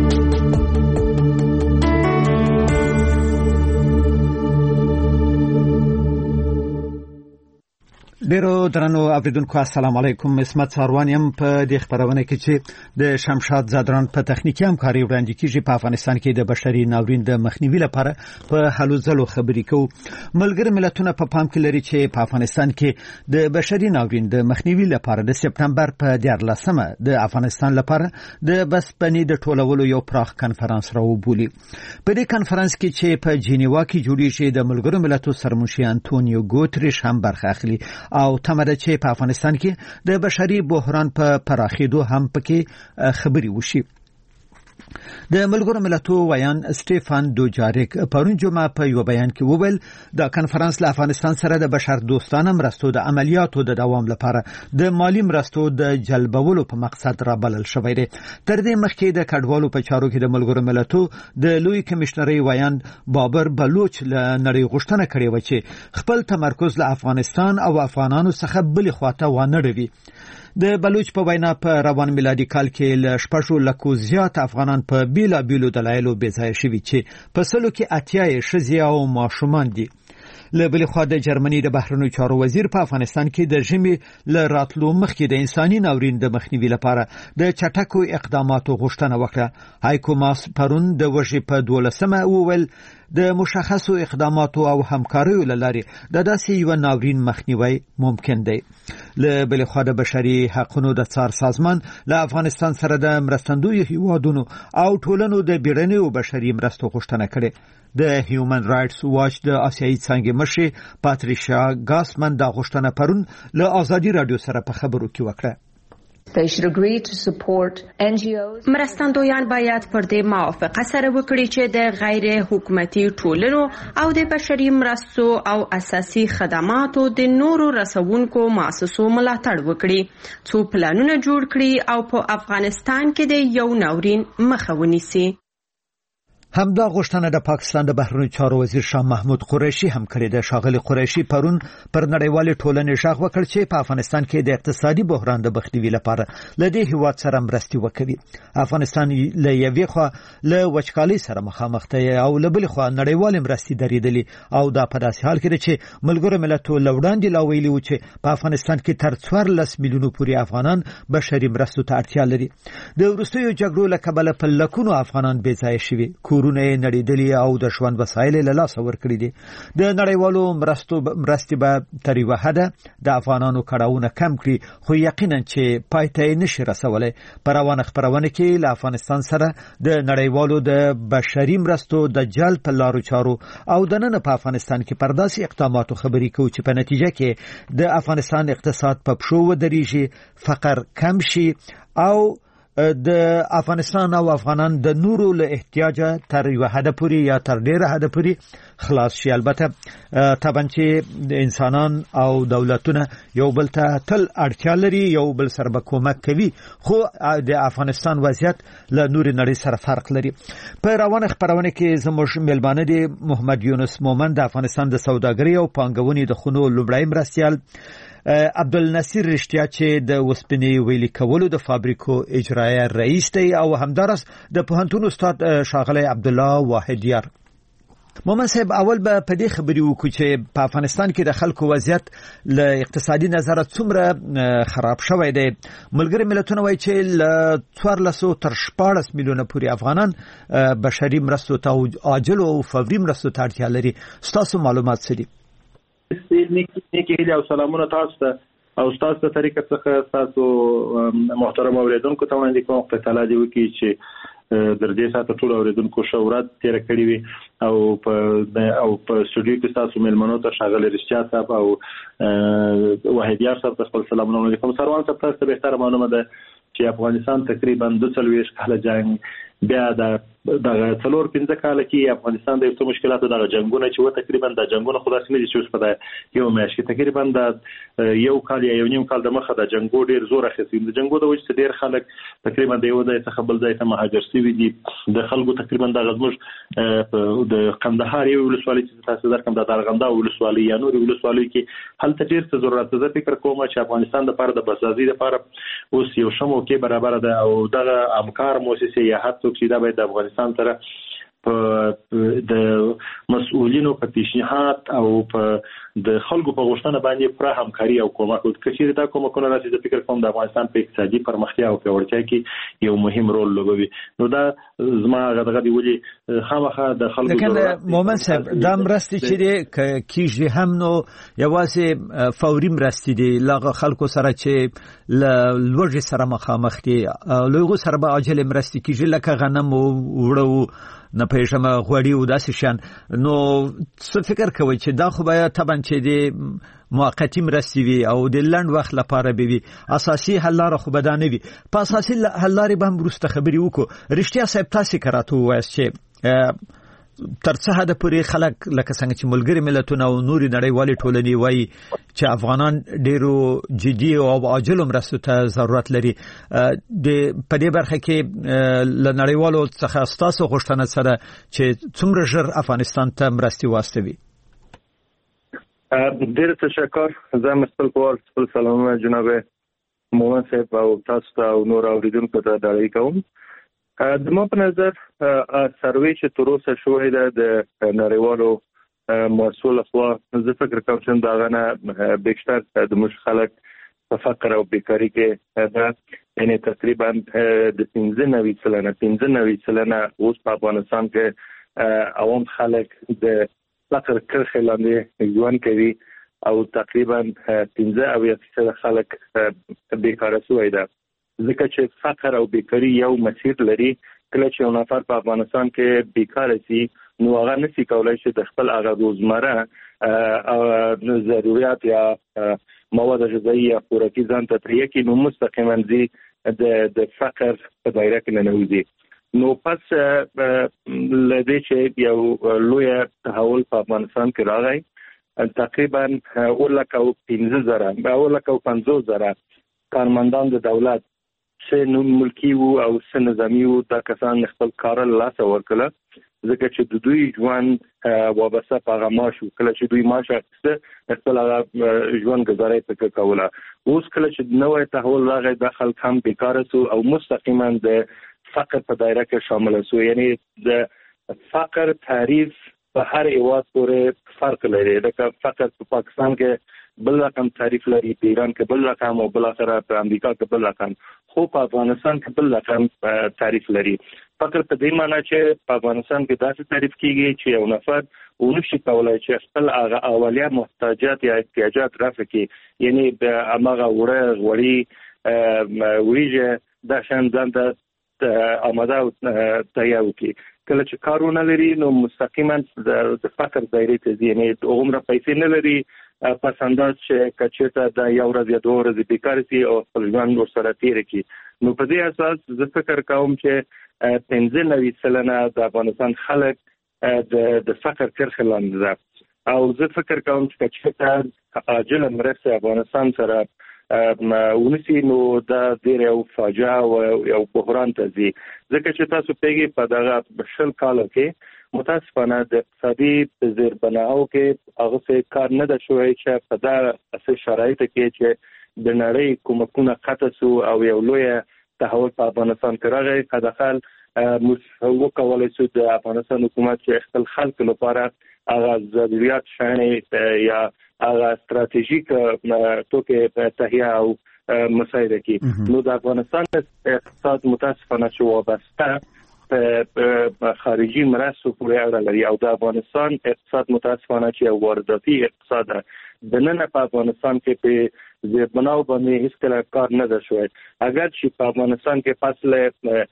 ډیرو درنو اوریدونکو السلام علیکم اسمت ساروانیم په د خبرونه کې چې د شمشاد زادران په تخنیکی همکاري وړاندې کیږي په افغانستان کې د بشري ناورین د مخنیوي لپاره په هلو ځلو خبرې کوو ملګری ملتونه په پام کې لري چې په افغانستان کې د بشري ناورین د مخنیوي لپاره د سپتمبر په دیارلسمه د افغانستان لپاره د بسپنې د ټولولو یو پراخ کنفرانس راوبولي په دې کنفرانس کې چې په جنیوا کې جوړیږي د ملګرو ملتونو سرمنشي انټونیو ګوتریش هم برخه اخلي او تمره چې په افغانستان کې د بشري بحران په پراخېدو هم پکې خبري وشي د ملګرو ملتونو ویان سټيفان دوجاریک پرون جمعه په یو بیان کې وویل د کنفرانس له افغانستان سره د بشر دوستانه مرستو د عملیاتو د دوام لپاره د مالی مرستو د جلبولو په مقصد را بلل شوی دی تر دې مخکې د کډوالو په چارو کې د ملګرو ملتونو د لوی کمشنري ویان بابر بلوچ له نړۍ غوښتنه کړې و چې خپل تمرکز له افغانستان او افغانانو څخه بل خواته ونړوي د بلوچ په وینا په روان میلادي کال کې ل شپږو لکو زیات افغانان په بیلا بیلو دلایلو بې ځای شوي چې په سلو کې اتیا یې ښځې او ماشومان دي له بلې خوا د جرمني د بهرنیو چارو وزیر په افغانستان کې د ژمي له راتلو مخکې د انساني ناورین د مخنیوي لپاره د چټکو اقداماتو غوښتنه وکړه هایکو ماس پرون د وژې په دولسمه وویل د مشخصو اقداماتو او همکاریو لارې د داسې یو ناورین مخنیوي ممکن دی له بلې خوا د بشري حقوقو د څار سازمان له افغانستان سره د مرستندوی هیوادونو او ټولنو د بیړنیو بشري مرستو غوښتنه کړې د هیومن رائټس واچ د آسیایي څانګې مشر پاتریشیا ګاسمن دا غوښتنه پرون له ازادي رادیو سره په خبرو کې وکړه They should agree to support N G Os. مرستندویان باید پر دې موافقه سره وکړي چې د غیر حکومتي ټولنو او د بشري مرستو او اساسي خدماتو د نورو رسونکو مؤسسو ملاتړ وکړي څو پلانونه جوړ کړي او په افغانستان کې د یو ناورین مخه ونیسي همدا غوښتنه د پاکستان د بهرنیو چارو وزیر شاه محمود قریشي هم کړې ده شاغلي قریشي پرون پر نړیوالې ټولنې ژغ وکړ چې په افغانستان کې د اقتصادي بحران د مخنیوي لپاره له دې هیواد سره مرستې وکړي افغانستان له یوې خوا له وچکالۍ سره مخامخ دی او له بلې خوا نړیوالې مرستې درېدلې او دا په داسې حال کې ده چې ملګرو ملتونو له وړاندې لا ویلي و چې په افغانستان کې تر څوارلس میلیونو پورې افغانان بشري مرستو ته اړتیا لري د وروستیو جګړو له کبله په لکونو افغانان بې ځایه شوي کورونه نړیدلي او د ژوند وسایل له لاسه ورکړي دي. د نړیوالو مرستو مرستې به تر یوه حده د افغانانو کړاوونه کم کړي، خو یقینا چې پای ته نشي رسولی. په روانه خپرونه کې له افغانستان سره د نړیوالو د بشري مرستو د جلب په لارو چارو او د نن په افغانستان کې پر داسې اقداماتو خبرې کوو چې په نتیجه کې د افغانستان اقتصاد په پښو ودرېږي، فقر کم شي او د افغانستان او افغانان د نورو له احتیاجه تر یو حد پورې یا تر ډیره حد پورې خلاص شي. البته طبعا چې د انسانان او دولتونه یو بل ته تل اړتیا لري، یو بل سره به کومک کوي، خو د افغانستان وضعیت له نورې نړۍ سره فرق لري. په روانه خپرونه کې زموږ میلمانه دي محمد یونس مومن د افغانستان د سوداګرۍ او پانګونې د خونو لومړی مرستیال، عبدالنصیر رښتیا چې د وسپنې ویلي کولو د فابریکو اجرایه رئیس دی او همدارس د پوهنتون استاد ښاغلی عبدالله واحدیار. مومن صاحب، اول به په دې خبرې وکړو چې په افغانستان کې د خلکو وضعیت له اقتصادي نظره څومره خراب شوی دی. ملګري ملتونه وایي چې له څوارلسو تر شپاړس میلیونه پورې افغانان بشري مرستو ته عاجلو او فوري مرستو ته اړتیا لري. ستاسو معلومات څه دي؟ نیکی هیله او سلامونه تاسو ته او تاسو ته طریقه څخه تاسو محترم اوریدونکو ته وړاندې کوم په اطلاع دی وکي چې در دې ساعت ټول اوریدونکو شورات تیر کړی وي او په او په سټوډیو کې تاسو ملمنو ته ښاغلی رښتیا صاحب او واحدیار صاحب ته خپل سلامونه علیکم. سروان صاحب تاسو ته بهتره معلومه ده چې افغانستان تقریبا دوه څلوېښت کاله جنگ بیا د د څلور پنځه کاله کې افغانستان د یو څه مشکلاتو د جنگونو چې و تقریبا د جنگونو خلاص نه دي چې اوس په یو میاشت کې تقریبا د یو کال یا یو نیم کال د مخه د جنگو ډیر زور اخیستی. د جنگو د وجې ډیر خلک تقریبا د یو ځای څخه بل ځای ته مهاجر شوي دي. د خلکو تقریبا د غزموږ د قندهار یو ولسوالۍ چې تاسو درکم د دارغنده ولسوالۍ یا نور ولسوالۍ کې هلته ډیر څه ضرورت ده. فکر کوم چې افغانستان د لپاره د بسازي لپاره اوس یو شمو کې برابر ده او دغه همکار مؤسسې یا هڅه چې دا باید د افغانستان سره په د مسؤلینو په پیشنهاد او په د خلکو په غوښتنه باندې پوره همکاري او کومک وکړي. دا کومکونه راځي د فکر کوم د افغانستان په اقتصادي پرمختیا او پیاوړتیا کې یو مهم رول لوبوي. نو دا زما غدغه دی ولي خامخا د خلکو ضرورت. مومن صاحب، دا مرستې چې دی کیږي هم نو یوازې فوري مرستې دي لاغه خلکو سره چې لوږې سره مخامخ دي، لوږو سره به عاجل مرستې کیږي لکه غنم او وړو نه پېژم غوړي او داسې شان. نو څه فکر کوي چې دا خو به طبعا چې د موقتی مرستې وي او د لنډ وخت لپاره به وي، اساسي حل لاره خو به دا نه وي. په اساسي حل لارې به هم وروسته خبرې وکړو. رښتیا صاحب، تاسې که راته ووایاست چې تر څه حده پورې خلک لکه څنګه چې ملګري ملتونه او نورې نړیوالې ټولنې وایي چې افغانان ډېرو جدي او عاجلو مرستو ته ضرورت لري، د په دې برخه کې له نړیوالو څخه ستاسو غوښتنه سره چې څومره ژر افغانستان ته مرستې واستوي؟ ډېر تشکر. زه هم خپل کور خپل سلامونه جناب مومن صاحب او تاسو ته او نور اوریدونکو ته ډالۍ کوم. د ما په نظر سروې چې تر اوسه شوې ده د نړیوالو مؤسسو لخوا، زه فکر کوم چې دا غنه بیشتر د موږ خلک په فقر او بیکاري کې ده. یعنی تقریبا د پنځه نوي سلنه پنځه نوي سلنه اوس په افغانستان کې عوام خلک د فقر کرښې لاندې ژوند کوي او تقریبا پنځه اویا فیصده خلک بیکاره شوي ده. ځکه چې فقر او بیکاري یو مسیر لري. کله چې یو نفر په افغانستان کې بیکاره شي نو هغه نشي کولای چې د خپل هغه روزمره ضرورت یا مواد غذایی یا خوراکي ځان ته تهیه کړي، نو مستقیما د د فقر په دایره کې ننوځي. نو پس لدې چې یو لوی تحول په افغانستان کې راغی، تقریبا اولکه او پنځه زره اولکه او پنځوس زره کارمندان د دولت چې نو ملکی وو او څه نظامی وو، دا کسان خپل کار له لاسه ورکړه ځکه چې د دوی ژوند وابسته په هغه معاش وو. کله چې دوی معاش اخیسته خپل هغه ژوند ګزارۍ پکې کوله. اوس کله چې نوی تحول راغی دا خلک هم بیکاره سو او مستقیما د فقر په دایره کې شامل سو. یعنی د فقر تعریف په هر هیواد پورې فرق لري. لکه فقر په پاکستان کې بل رقم تعریف لري، په ایران کې بل رقم او بل اخره په امریکا کې بل رقم، خو په افغانستان کې بل رقم تعریف لري. فقر په دې معنی چې په افغانستان کې داسې تعریف کیږي چې یو نفر ونشي کولای چې خپل هغه اولیه محتاجات یا احتیاجات رفع کړي، یعنی هغه وړه غوړي وریجه دا شان ځان ته آماده تیار کړي. کله چې کارونه لري نو مستقیما د فقر دایره ته ځي، یعنی عمره پیسې نه لري پس انداز چې کچېته د یو ورځ یا دوه ورځې بیکار سي او خپل ژوند ورسره تیر کړي. نو په دې اساس زه فکر کوم چې پنځه نوي سلنه د افغانستان خلک د فقر کرښې لاندې ده، او زه فکر کوم چې کچېته عاجله مرسته افغانستان سره ونسي نو دا ډېر یو فاجعه او یو بحران ته ځي، ځکه چې تاسو پیږي په دغه شل کالو کې متاسفانه د اقتصادي زیربناو کې هغه څه کار نه ده شوی چې په دغه شرایطو کې چې د نړۍ کومکونه قطع سو او یو لوی تحول په افغانستان کې راغی. حداقل موږ وکولای شو د افغانستان حکومت چې خپل خلک لپاره هغه ضرورت شانې یا هغه ستراتیژیک توګه تهیه او مساعده کړي. نو د افغانستان اقتصاد متاسفانه چې وابسته په خارجي مرستو پورې اړه لري، او د افغانستان اقتصاد متاسفانه چې یو وارداتي اقتصاد ده. د نن په افغانستان کې په زیربناو باندې هیڅ کله کار نه ده شوی. اگر چې په افغانستان کې فاصله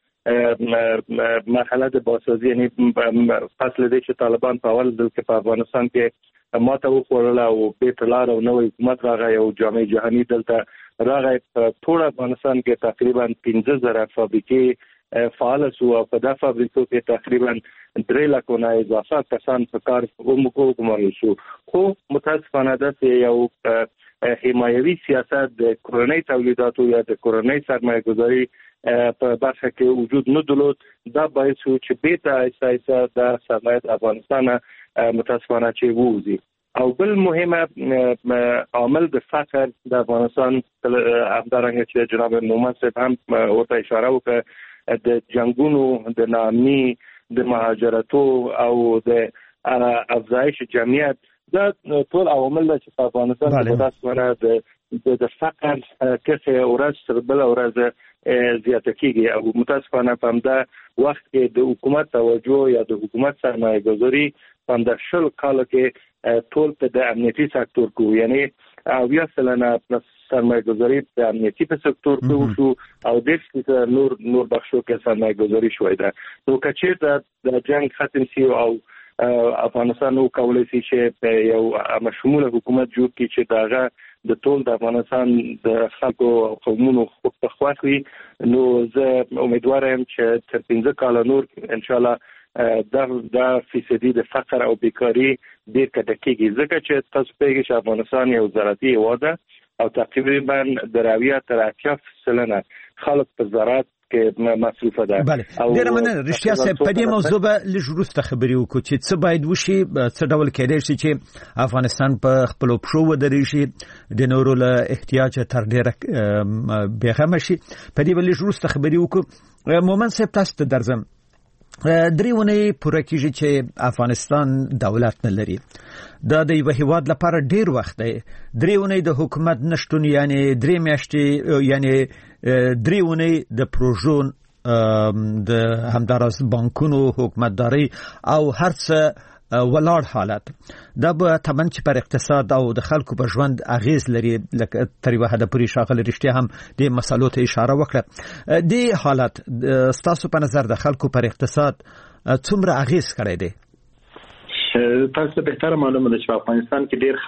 مرحله د بازسازي، یعنی فاصله دې چې طالبان په اول ځل کې په افغانستان کې ماته وخوړله او بیرته لاړه او نوی حکومت راغی او جامع جهاني دلته راغی، په ټول افغانستان کې تقریبا پنځه زره فابریکې فعال شو او په دا فابریکو کې تقریبا درې لکونه اضافه کسان په کار وګمارل شو. خو متاسفانه دا یو حمایوي سیاست د کورنۍ تولیداتو یا د کورنۍ سرمایه گذاري په برخه کې وجود نه درلود. دا باعث شو چې بیرته آهسته آهسته د سرمایه افغانستان متاسفانه چې ووځي. او بل مهمه عامل د فقر د افغانستان همدارنګه چې جناب نومان صاحب هم ورته اشاره وکړه، د جنگونو، د ناامني، د مهاجرتو او د افزایش جمعیت، دا ټول عوامل چې په افغانستان کې متاسفانه د فقر کچه ورځ تر بله ورځ زیاته کیږي. او متاسفانه په همدا وخت کې د حکومت توجه یا د حکومت سرمایه گذاري په همدا شل کالو کې ټول په د امنیتي سکتور کې، یعنی اویا سلنه سرمایه گذاری په امنیتي په سکتور کې وشو او د څه نور نور بخشو کې سرمایه گذاری شوې ده. نو کچېر د جنگ ختم شي او افغانستان نو کولای شي چې یو مشموله حکومت جوړ کړي چې داغه د ټول د افغانستان د خلکو او قومونو حقوق خوښوي، نو زه امیدوار یم چې تر پنځه کاله نور ان شاء الله دا دا فیصدي د فقر او بیکاری ډیر کټه کېږي، ځکه چې تاسو پیږئ چې افغانستان یو زراعتي هیواد ده او تقریبا د راویه تر اتیا سلنه خلک په زراعت کې مصروفه ده. ډیره مننه رښتیا صاحب. په دې موضوع به لږ وروسته خبرې وکړو چې څه باید وشي، څه ډول کېدای شي چې افغانستان په خپلو پښو ودرېږي، د نورو له احتیاجه تر ډیره بېغمه شي. په دې به لږ وروسته خبرې وکړو. مومن صاحب تاسو ته درځم. درې ونې پوره کېږي چې افغانستان دولت نه لري. دا د یو هیواد لپاره ډیر وخت دی. درې ونې د حکومت نشتون، یعنی درې میاشتې، یعنی درې ونې د پروژو د همداراز بانکونو حکومتداري او هر څه ولاړ حالت. دا به طبعا چې پر اقتصاد او د خلکو په ژوند اغیز لري، لکه تر یوه حده پورې ښاغلی رښتیا هم دې مسالو ته اشاره وکړه. دې حالت ستاسو په نظر د خلکو پر اقتصاد څومره اغیز کړی دی؟ تاسو به تر معلومه ده چې په افغانستان کې ډیر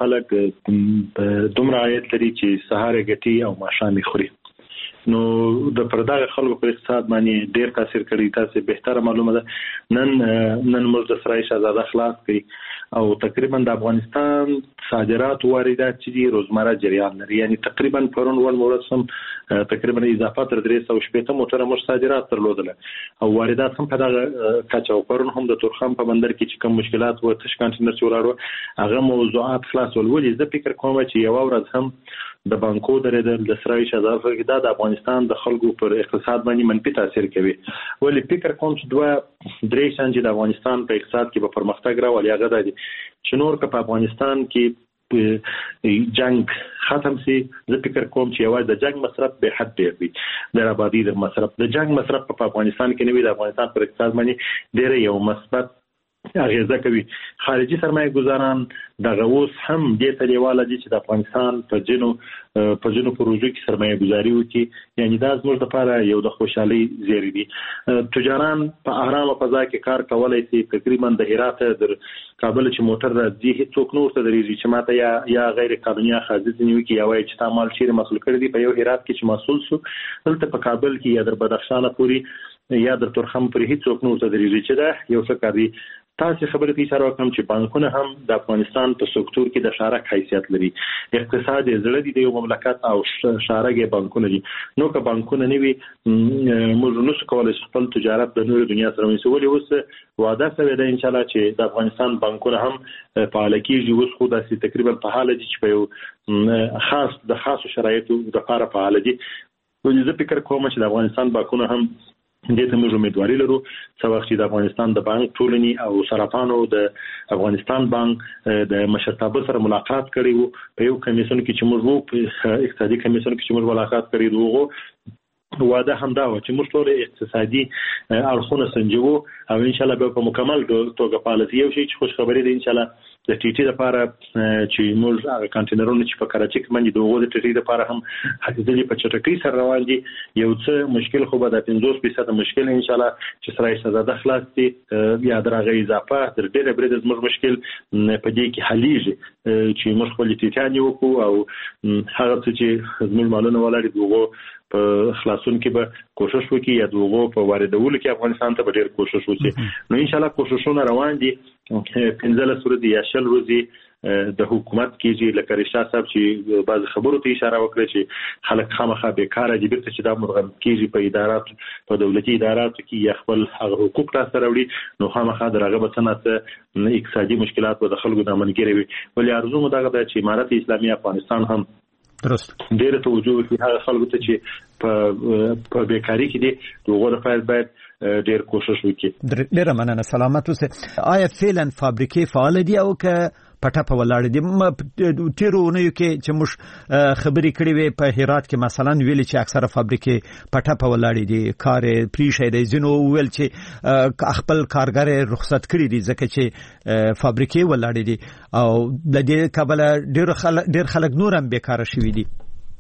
خلک دومره عاید لري چې سهار ګټي او ماښام خوري، نو د پرداغه خلکو په اقتصاد باندې ډیر تاثیر کړی. تاسو به تر معلومه ده نن نن موږ د سرای شهزاده خلاص کړي او تقریبا د افغانستان صادرات او واردات چې روزمره جریان لري، یعنی تقریبا پرون ول مورسم تقریبا اضافه تر درې سوه شپږ موټر موږ صادرات درلودل او واردات هم په دغه کچه. او پرون هم د تورخم په بندر کې چې کوم مشکلات و تش کانټینر چورارو هغه موضوعات خلاص ول. ولې زه فکر کوم چې یو ورځ هم د بانکو درېدل د سرای شهزاده کې دا د افغانستان د خلکو پر اقتصاد باندې منفي تاثیر کوي. ولې فکر کوم چې دوه درې شان چې د افغانستان په اقتصاد کې به پرمختګ راولي هغه د چې نور که په افغانستان کې جنگ ختم سي زه فکر کوم چې یوازې د جنگ مصرف به حد ډیر وي د آبادی د مصرف د جنگ مصرف په افغانستان کې نه وي د افغانستان پر اقتصاد باندې ډیر یو مثبت اغیزه کوي خارجي سرمایه ګزاران دغه اوس هم دې ته دیواله دي چې د افغانستان په جنو په جنو پروژو کې سرمایه ګزاري وکړي یعنی دا زموږ لپاره یو د خوشحالي زیری دي تجاران په آرامه فضا کې کار کولای شي تقریبا د هرات در کابل چې موټر راځي هیڅوک نور ته درېږي چې ماته یا یا غیر قانوني اخاذ دي نیو کې یا وایي چې تعامل چیرې مسول کړی دی په یو هرات کې چې مسول سو دلته په کابل کې یا در بدخشان پوری یا در ترخم پوری هیڅوک نور ته درېږي چې دا یو څه کوي تاسو خبرې ته اشاره وکړم چې بانکونه هم د افغانستان په سکتور کې د شارک حیثیت لري اقتصاد زړه دي د یو مملکت او شارګي بانکونه دي نو که بانکونه نه وي موږ نو څه کولای شو خپل تجارت د نور دنیا سره ونسولې اوس وعده شوی ده ان شاء الله چې د افغانستان بانکونه هم فعال کیږي اوس خو داسې تقریبا په حال دي چې په یو خاص د خاصو شرایطو د لپاره فعال دي ولې زه فکر کوم چې د افغانستان بانکونه هم دې ته موږ امیدواري لرو څو وخت چې د افغانستان د بانک ټولنی او صرافانو د افغانستان بانک د مشرتابه سره ملاقات کړی وو په یو کمیسیون کې چې موږ وو په اقتصادي کمیسیون کې چې موږ ملاقات کړی وو واده هم دا و چې موږ ټول اقتصادي اړخونه سنجو او ان شاء الله به په مکمل توګه پالیسي یو شي چې خوش خبرې دي ان شاء الله د ټي ټي لپاره چې موږ هغه کانټینرونه چې په کراچي کې باندې دوه د ټي ټي لپاره هم حقیقي په چټکۍ سره روان دي یو څه مشکل خو به د پنځوس فیصد مشکل ان شاء الله چې سره سزا خلاص دي یا درغه اضافه در ډېر برید زموږ مشکل په دې کې حلیږي چې موږ خپل ټي ټي نیو او هغه چې زموږ مالونه ولري دوه په خلاصون کې به کوشش وکړي یا دوغو په واردولو کې افغانستان ته به ډېر کوشش وکړي نو ان شاء الله کوششونه روان دي پنځله سورې یا شل ورځې د حکومت کېږي لکه رشاد صاحب چې بعض خبرو ته اشاره وکړه چې خلک خامخا بیکاره دي بیرته چې دا مرغم کېږي په ادارات په دولتي اداراتو کې یا خپل هغه حقوق را سره وړي نو خامخا درغه به څنګه اقتصادي مشکلات به د خلکو د منګري وي ولې ارزو مو دغه چې امارت اسلامي افغانستان هم درست ډېر توجه کوي هغه خلکو ته چې په په بیکاری کې دي دغه لپاره باید ډېر کوشش وکړي ډېر مننه سلامت اوسه آیا فعلا فابریکې فعال دي او که پټه په ولاړ دي تیرونه کې چې موږ خبرې کړې وې په هرات کې مثلا ویل چې اکثره فابریکې پټه په ولاړ دي کار پریښه دي زنو ویل چې خپل کارګر رخصت کړی دي ځکه چې فابریکې ولاړ دي او د دې کبل ډېر خلک ډېر خلک نور هم بیکاره شوي دي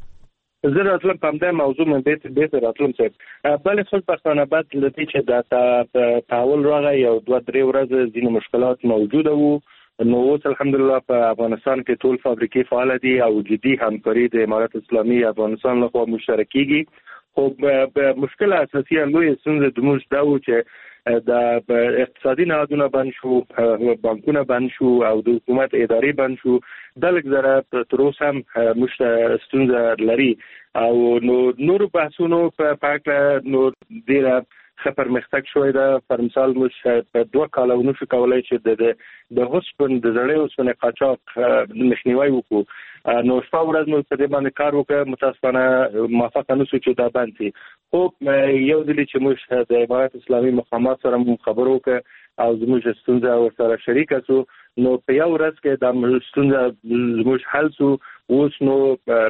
زه راتلم په همدې موضوع من بیت بیت راتلم صاحب بل خپل پښتانه بعد لدی چې د تحول راغی یو دوه درې ورځې ځینې مشکلات موجوده وو نو اوس الحمدلله په افغانستان کې ټول فابریکې فعال دي او جدي همکاري د امارت اسلامي افغانستان لخوا مشترکيږي خو مشکل اساسي لوی څنګه د موږ دا و چې د اقتصادي نهادونه بند شو بانکونه بند شو او د حکومت ادارې بند شو د لږ ذره تر اوسه هم مشته ستونزه لري او نو نور بحثونو په پاک نو ډیره خبر مختک شوې ده پر مثال موږ په دوه کال ونشو کولای چې د د هوسپن د زړې هوسپن قاچاق مخنیوي وکړو نو شپه ورځ موږ په دې باندې کار وکړ متاسفانه موافقه نشو چې دا باندې خو یو ځل چې موږ د امارت اسلامي مقامات سره خبرو وکړ او زموږ ستونزه ورسره شریک شو نو په یو ورځ کې د ستونزه زموږ حل شو اوس نو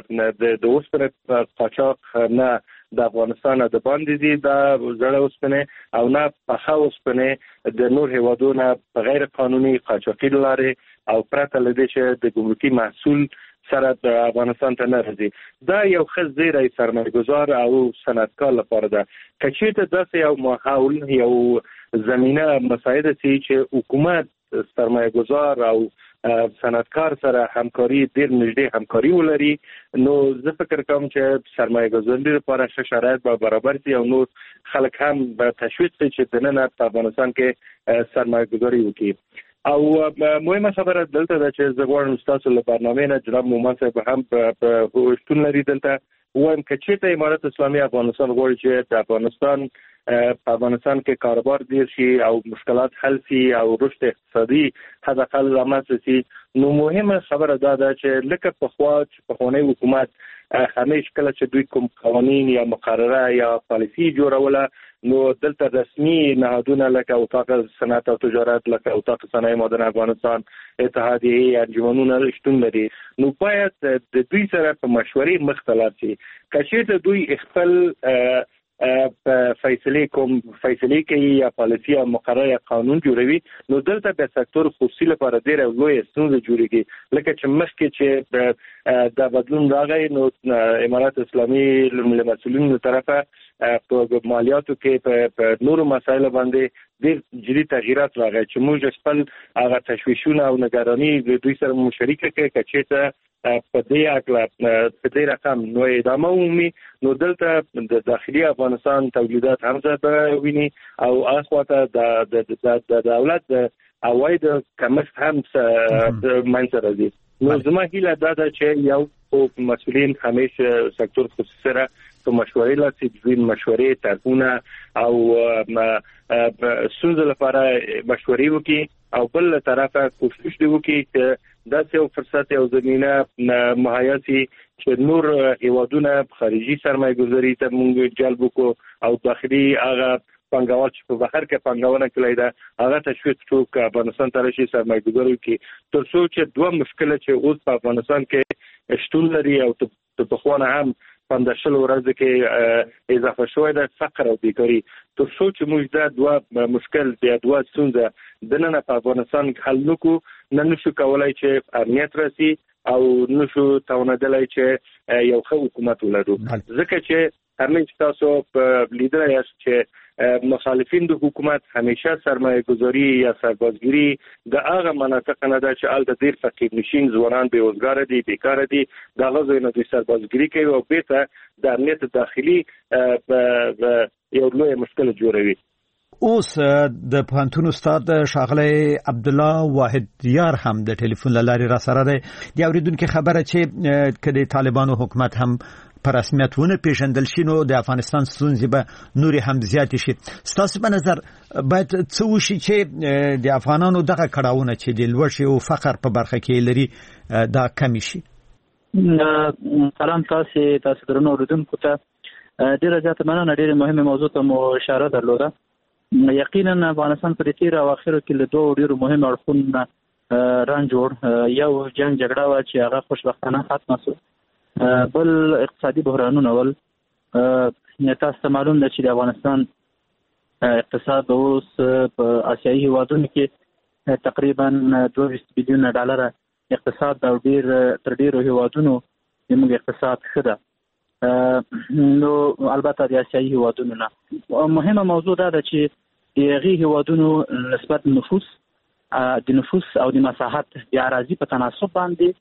د هوسپن قاچاق نه د افغانستان د باندې دي د زړه اوسپنه او نه په اوسپنه د نور هیوادونو په غیر قانوني قاچاقي لارې او پرته لدې چې د ګمرکي محصول سره د افغانستان ته نه راځي دا یو خزيره سرمایه‌گذار او صنعتکار لپاره ده کچېته داسې یو ماحول یو زمينه مساعده سي چې حکومت سرمایه‌گذار او صنعتکار سره همکاري ډېر نږدې همکاري ولري نو زه فکر کوم چې سرمایه‌گذاري لپاره ښه شرایط به برابر شي او نور خلک هم به تشویق شي چې د نن په افغانستان کې سرمایه‌گذاري وکړي او مهمه خبره دلته ده چې زه غواړم تاسو له برنامه نه جناب مومن صاحب هم په شتون لري دلته وایم چې چې امارت اسلامي افغانستان غواړي چې د افغانستان په افغانستان کې کاروبار ډیر شي او مشکلات حل شي او رشد اقتصادي حداقل رامنځته شي نو مهمه خبره دا ده چې لکه په خوا چې په خونې حکومت همیش کله چې دوی کوم قوانین یا مقرره یا پالیسی جوړوله نو دلته رسمي نهادونه لکه اتاق صنعت او تجارت لکه اتاق صنایع معدن افغانستان اتحادیه انجمنونه شتون لري نو باید د دوی سره په مشورې مختلف شي کچې دوی خپل فیصله کوم فیصله کوي یا پالیسی یا مقرره یا قانون جوړوي نو دلته د سکتور خصوصي لپاره ډېر لوی ستونزې جوړیږي لکه چې مخکې چې د بدلون راغی نو امارات اسلامي له مسؤلینو طرفه په مالیاتو کې په نورو مسایلو باندې ډېر جدي تغیرات راغی چې موږ خپل هغه تشویشونه او نگرانی د دوی سره مشارکت کوي چې په دې اړه په دې رقم نو ادامه ومي نو دلته د داخلي افغانستان تولیدات هم زیاته ویني او اخواته د د دولت د عواید کمښت هم منځ راځي نو زما هیله دا ده چې یو مسؤلین همیشه سکتور خصوصي سره په مشورې لاسي دوی مشورې طرحونه او ستونزې لپاره مشورې وکړي او بل طرفه کوشش دی وکړي چې دا یو فرصت او زمينه مهیا شي چې نور هیوادونه خارجي سرمایه‌ګذاري ته موږ جلب وکړو او داخلي هغه پنګوال چې په بهر کې پنګونه کوي دا هغه تشویق څوک افغانستان ته راشي سرمایه‌ګذاري کې تر څو چې دوه مشکل چې اوس په افغانستان کې شتون لري او په خوانه هم پندشل ورځ کې اضافه شوې ده فقر او بیکاری تر څو چې موږ دا دوه مشکل دی دوه ستونزې د نن په افغانستان حل نکړو نه نشو کولای چې امنیت راسي او نشو توانیدلای چې یو ښه حکومت ولرو ځکه چې همیشه تاسو په لیدل یاست چې مخالفین د حکومت همیشه سرمایه گذاری یا سربازگیری د هغه مناطق نه ده چې الته ډیر فقیر نشین ځوانان بیروزګار دي بیکار دي د غزو نه د سربازگیری کوي او بیرته د امنیت داخلي یو لوی مشکل جوړوي اوس د پانتون استاد شاغلی عبد الله واحد یار هم د ټلیفون لارې را سره دی د اوریدونکو خبره چې کله طالبانو حکومت هم پر رسمیت ونه پیژندل شي نو د افغانستان ستونزې به نور هم زیات شي ستاسو په نظر باید څه وشي چې د افغانانو دغه کړهونه چې د لوړ او فقر په برخه کې لري دا کم شي سلام تاسو تاسو درنو اوریدونکو ته ډیره زیاته مننه ډیره مهمه موضوع ته مو اشاره درلوده یقینا افغانستان په تیر او اخرو کې له دوه ډیرو مهمو اړخونو ران جوړ یو جنگ جګړه و چې هغه خوشبختانه ختمه شو بل اقتصادي بحرانونه ول تاسو ته معلوم ده چې د افغانستان اقتصاد اوس په آسیایي هیوادونو کې تقریبا دوه بیلیون ډالر اقتصاد او ډیر تر ډیرو هیوادونو زموږ اقتصاد ښه ده نو البته د آسیایي هیوادونو نه مهمه موضوع دا ده چې د هغې هیوادونو نسبت نفوس د نفوس او د مساحت د اراضي په تناسب باندې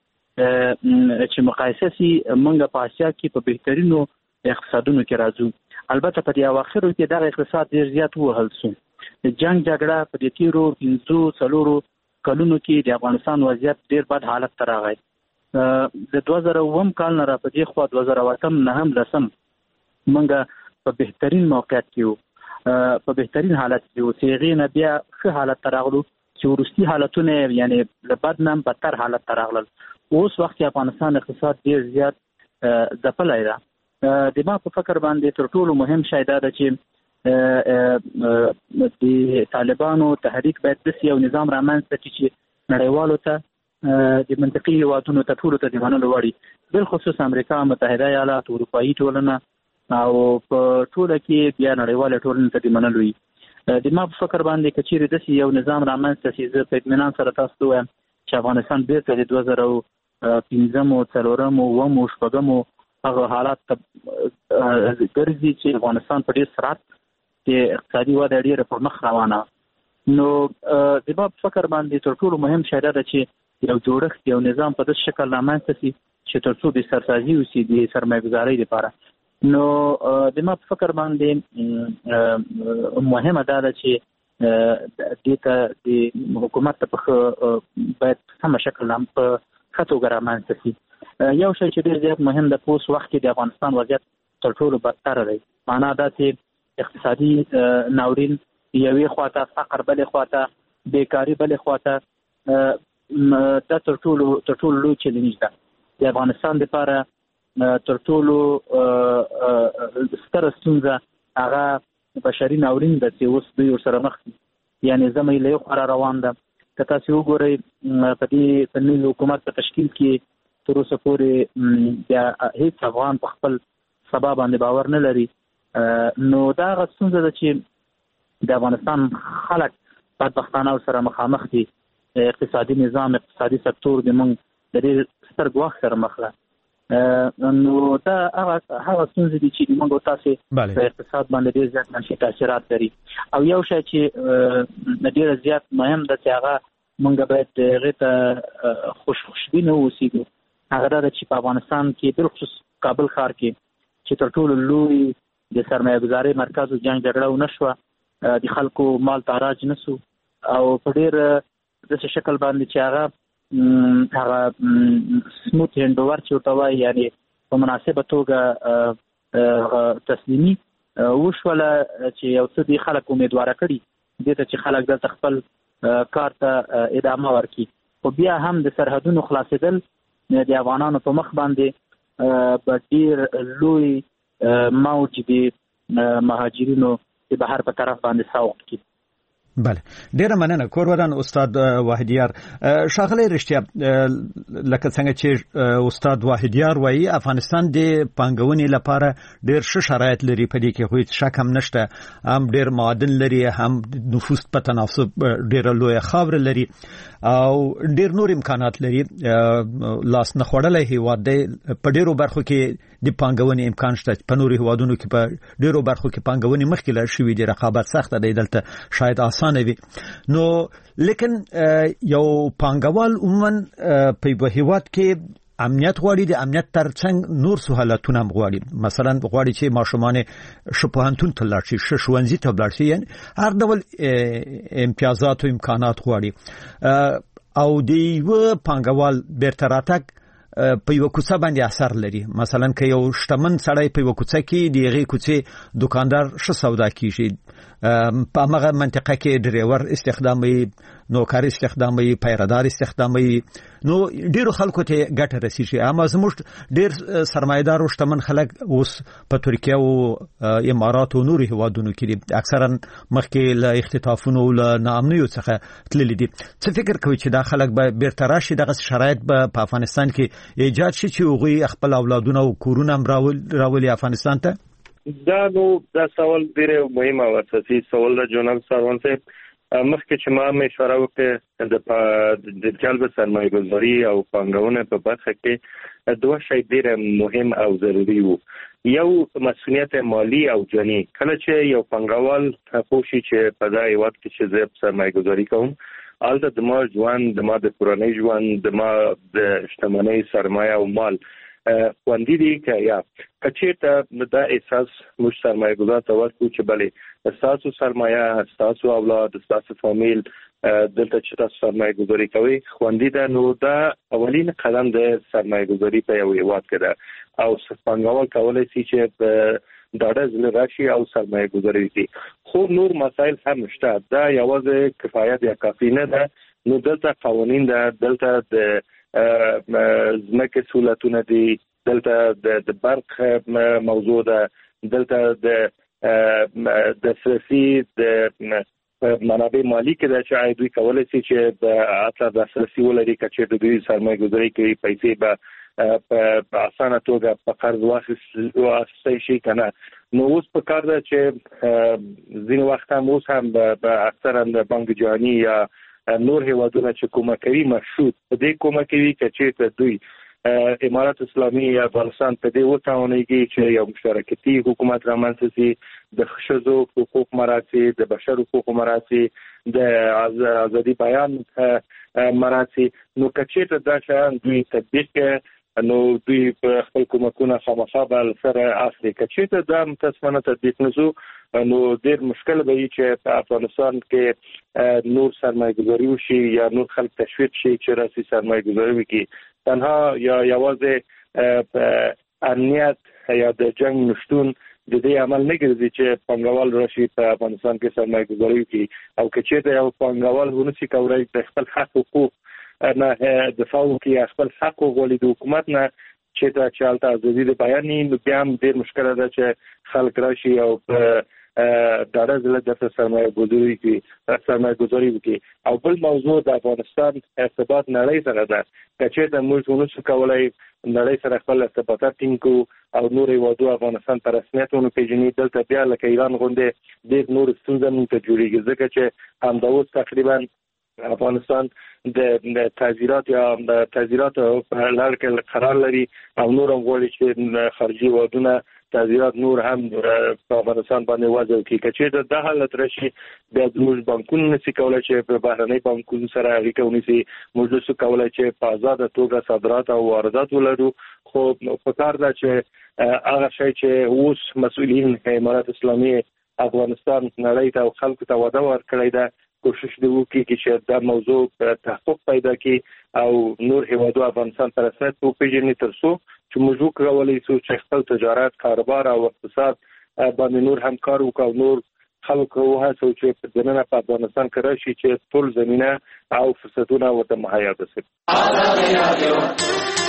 چې مقایسه سي موږ په آسیا کې په بهترینو اقتصادونو کې راځو البته په دې اواخرو کې دا اقتصاد ډیر زیات وهل شو جنگ جګړه په دې تیرو پنځو څلورو کلونو کې د افغانستان وضعیت ډیر بد حالت ته راغی د دوه زره اووم کال نه را په دې خوا دوه زره اتم نه هم لسم موږ په بهترین موقعیت کې وو په بهترین حالت کې وو چې هغې نه بیا ښه حالت ته راغلو چې وروستي حالتونه یعنی له بد نه هم بدتر حالت ته راغلل اوس وخت کې افغانستان اقتصاد ډیر زیات ځپلی ده د ما په فکر باندې تر ټولو مهم شی دا ده چې د طالبانو تحریک باید داسې یو نظام رامنځته کړي چې نړیوالو ته د منطقي هیوادونو ته ټولو ته د منلو وړ وي بالخصوص امریکا متحده ایالات اروپایي ټولنه او په ټوله کې بیا نړیواله ټولنه ته د منلو وي د ما په فکر باندې که چیرې داسې یو نظام رامنځته شي زه په اطمینان سره تاسو ته وایم چې افغانستان بیرته د دوه زره پنځم څلورم اووم شپږم هغه حالات ته ګرځي چې افغانستان په ډېر سرعت کې اقتصادي وده ډېره پر مخ روانه نو د ما په فکر باندې تر ټولو مهم شی دا ده چې یو جوړښت یو نظام په داسې شکل رامنځته شي چې تر څو بسترسازي وشي د سرمایه‌ګذارۍ لپاره نو د ما په فکر باندې مهمه دا ده چې دې ته د حکومت په باید سمه شکل هم په ښه توګه رامنځته شي یو شی چې ډېر زیات مهم ده په اوس وخت کې د افغانستان وضعیت تر ټولو بدتره دی معنا دا چې اقتصادي ناورین یوې خواته فقر بلې خواته بیکاري بلې خواته دا تر ټولو تر ټولو لوی چیلنج ده د افغانستان لپاره تر ټولو ستره ستونزه هغه بشري ناورین ده چې اوس دوی ورسره مخ دي. یعنې زمې له یو خوا روان ده. که تاسو وګورئ په دې فني حکومت په تشکیل کې تر اوسه پورې بیا هیڅ افغان په خپل سبا باندې باور نه لري. نو دا هغه ستونزه ده چې د افغانستان خلک بدبختانه ورسره مخامخ دي. اقتصادي نظام اقتصادي سکتور د موږ د ډېر ستر ګواښ سره مخ ده. نو دا هغه هغه ستونزې دي چې موږ تاسو په اقتصاد باندې ډېر زیات منفي تاثیرات لري. او یو شی چې ډېر زیات مهم ده چې هغه موږ باید هغې ته خوش خوشبینه واوسېږو، هغه دا ده چې په افغانستان کې بالخصوص کابل ښار کې چې تر ټولو لوی د سرمایه ګزارۍ مرکز و جنګ جګړه ونه شوه، د خلکو مال تاراج نه سو، او په ډېر داسې شکل باندې چې هغه هغه سموت هینډوور چې ورته وایي، یعنې په مناسبه توګه تسلیمي وشوله چې یو څه دي خلک امیدواره کړي دې ته چې خلک دلته خپل کار ته ادامه ورکړي. خو بیا هم د سرحدونو خلاصېدل د افغانانو په مخ باندې په ډېر لوی موج د مهاجرینو د بهر په طرف باندې ساوخت کړي. بله، ډیره مننه کورودان استاد واحدیار. ښاغلی رښتیا لکه څنګه چې استاد واحدیار وایي افغانستان د پانګونې لپاره ډیر ښه شرایط لري، په دې کې هیڅ شک هم نشته، هم ډیر معادن لري، هم نفوس په تناسب ډیره لویه خاوره لري او ډیر نور امکانات لري. لاس نه خوړلی هیواد دی، په ډیرو برخو کې د پانګونې امکان شته. په نورو هیوادونو کې په ډیرو برخو کې پانګونې مخکې لا شوې دي، رقابت سخته دی، دلته شاید آسانه وي. نو لیکن یو پانګوال عموما په یو هیواد کې امنیت غواړي، د امنیت ترڅنګ نور سہولتونه هم غواړي. مثلا غواړي چې ماشومان ښه پوهنتون ته لاړ شي، ښه ښوونځي ته لاړ شي، یعنې هر ډول امتیازات او امکانات غواړي. او د یوه پانګوال بیرته راتګ په یو کوڅه باندې اثر لري. مثلا که یو شتمن سړی په یو کوڅه کې د هغې کوڅې دکاندار ښه سودا کیږي، په هغه منطقه کې ډریور استخداموي، نوکر استخداموي، پیردار استخداموي، نو ډیرو خلکو ته ګټه رسیږي. اما زموږ ډیر سرمایدار او شتمن خلک اوس په ترکیه او امارات او نورو هیوادونو کې دي، اکثرا مخکې له اختطافونو او له ناامنیو څخه تللي دي. څه فکر کوي چې دا خلک به بیرته راشي، دغه شرایط به په افغانستان کې ایجاد شي چې هغوی خپل اولادونه او کورونه هم راولي افغانستان ته؟ دا نو دا سوال ډېر مهم او اساسي سوال دی جناب سروان صاحب. مخکې چې ما هم اشاره وکړه د جلب سرمایه ګذاري او پانګونې په برخه کې دوه شی ډېر مهم او ضروري وو. یو مسؤلیت مالی او جانی. کله چې یو پانګوال پوه شي چې په دا هیواد کې چې زه سرمایه ګذاري کوم، هلته د ما ژوند، د ما د کورنۍ ژوند، د ما د شتمنۍ سرمایه او مال خوندي دي که یا که چېرته دا احساس موږ سرمایه ګذار ته ورکړو چې بلې ستاسو سرمایه، ستاسو اولاد، ستاسو فامیل دلته چې تاسو سرمایه ګذاري کوئ خوندي ده، نو دا اولین قدم د سرمایه ګذاري په یو هیواد کې ده. او پانګوال کولی شي چې ډاډه زړه راشي او سرمایه ګذاري وکړي. خو نور مسایل هم شته، دا یوازې کفایت یا کافي نه ده. نو دلته قوانین ده، دلته د ځمکې سهولتونه دي، دلته د برق موضوع ده، دلته د دسترسي د منابع مالی کې ده چې دوی کولی شي چې اصلا دسترسي ولري که چېرته دوی سرمایه ګذاري کوي، پیسې به په اسانه توګه په قرض واخیستی شي که نه. نو اوس په کار ده چې ځینې وخت هم اوس هم اکثرا د بانک جهاني یا نور هیوادونه چې کومه کوي مشروط په دې کومه کوي که چېرته دوی امارات اسلامي یا افغانستان په دې وتوانېږي چې یو مشترکتي حکومت رامنځته شي، د ښځو حقوق مراعات شي، د بشر حقوق مراعات شي، د ازادي بیان مراعات شي. نو که چېرته دا شیان دوی تطبیق کړي نو دوی په خپل کومکونه خامخا به سره اخلي. که چېرته دا متاسفانه تطبیق نه شو نو ډېر مشکل به وي چې په افغانستان کې نور سرمایه ګذاري وشي یا نور خلک تشویق شي چې راسي سرمایه ګذاري وکړي. تنها یا یوازې امنیت یا د جنګ نشتون د دې عمل نه ګرځي چې پانګوال راشي په افغانستان کې سرمایه ګذاري وکړي. او که چېرته یو پانګوال ونشي کولی د خپل حق حقوق نه دفاع وکړي، خپل حق وغواړي د حکومت نه چې دا چې البته ازادي د بیان نو بیا هم ډېر مشکل ده چې خلک راشي او دا راځي د سرمایه ګذاري کې سرمایه ګذاري وکړي. او بل موضوع د افغانستان ارتباط نړۍ سره ده چې د موږ ونشو کولای نړۍ سره خپل ارتباطات ټینګو او نور هیوادو افغانستان په رسمیت ونه پیژني. دلته بیا لکه ایران غونډه ډېر نور ستونزې موږ ته جوړیږي ځکه چې همدا اوس تقریبا افغانستان د تعزیرات یا د تعزیرات په لړ کې قرار لري او نور هم غواړي چې خارجي هیوادونه تعزیرات نور هم په افغانستان باندې وضع وکړي. چې د حالت راشي بیا زموږ بانکونه نشي کولای چې په بهرنۍ بانکونو سره اړیکه ونیسي. موږ نشو کولای چې په آزاد توګه صادرات او واردات ولرو. خو په کار ده چې هغه شی چې اوس مسؤلین امارات اسلامي افغانستان نړۍ ته او خلکو ته وعده ورکړی ده کوشش دی وکړي چې دا موضوع تحقق پیدا کړي او نور هیوادو افغانستان پر اساس په پیژنې ترڅو چې موږ وکړولای شو چې خپل تجارت کاروبار او اقتصاد باندې نور هم کار وکړو نور خلکو هڅه چې په دننه په افغانستان کې راشي چې ټول زمينه او فرصتونه ورته مهیا شي.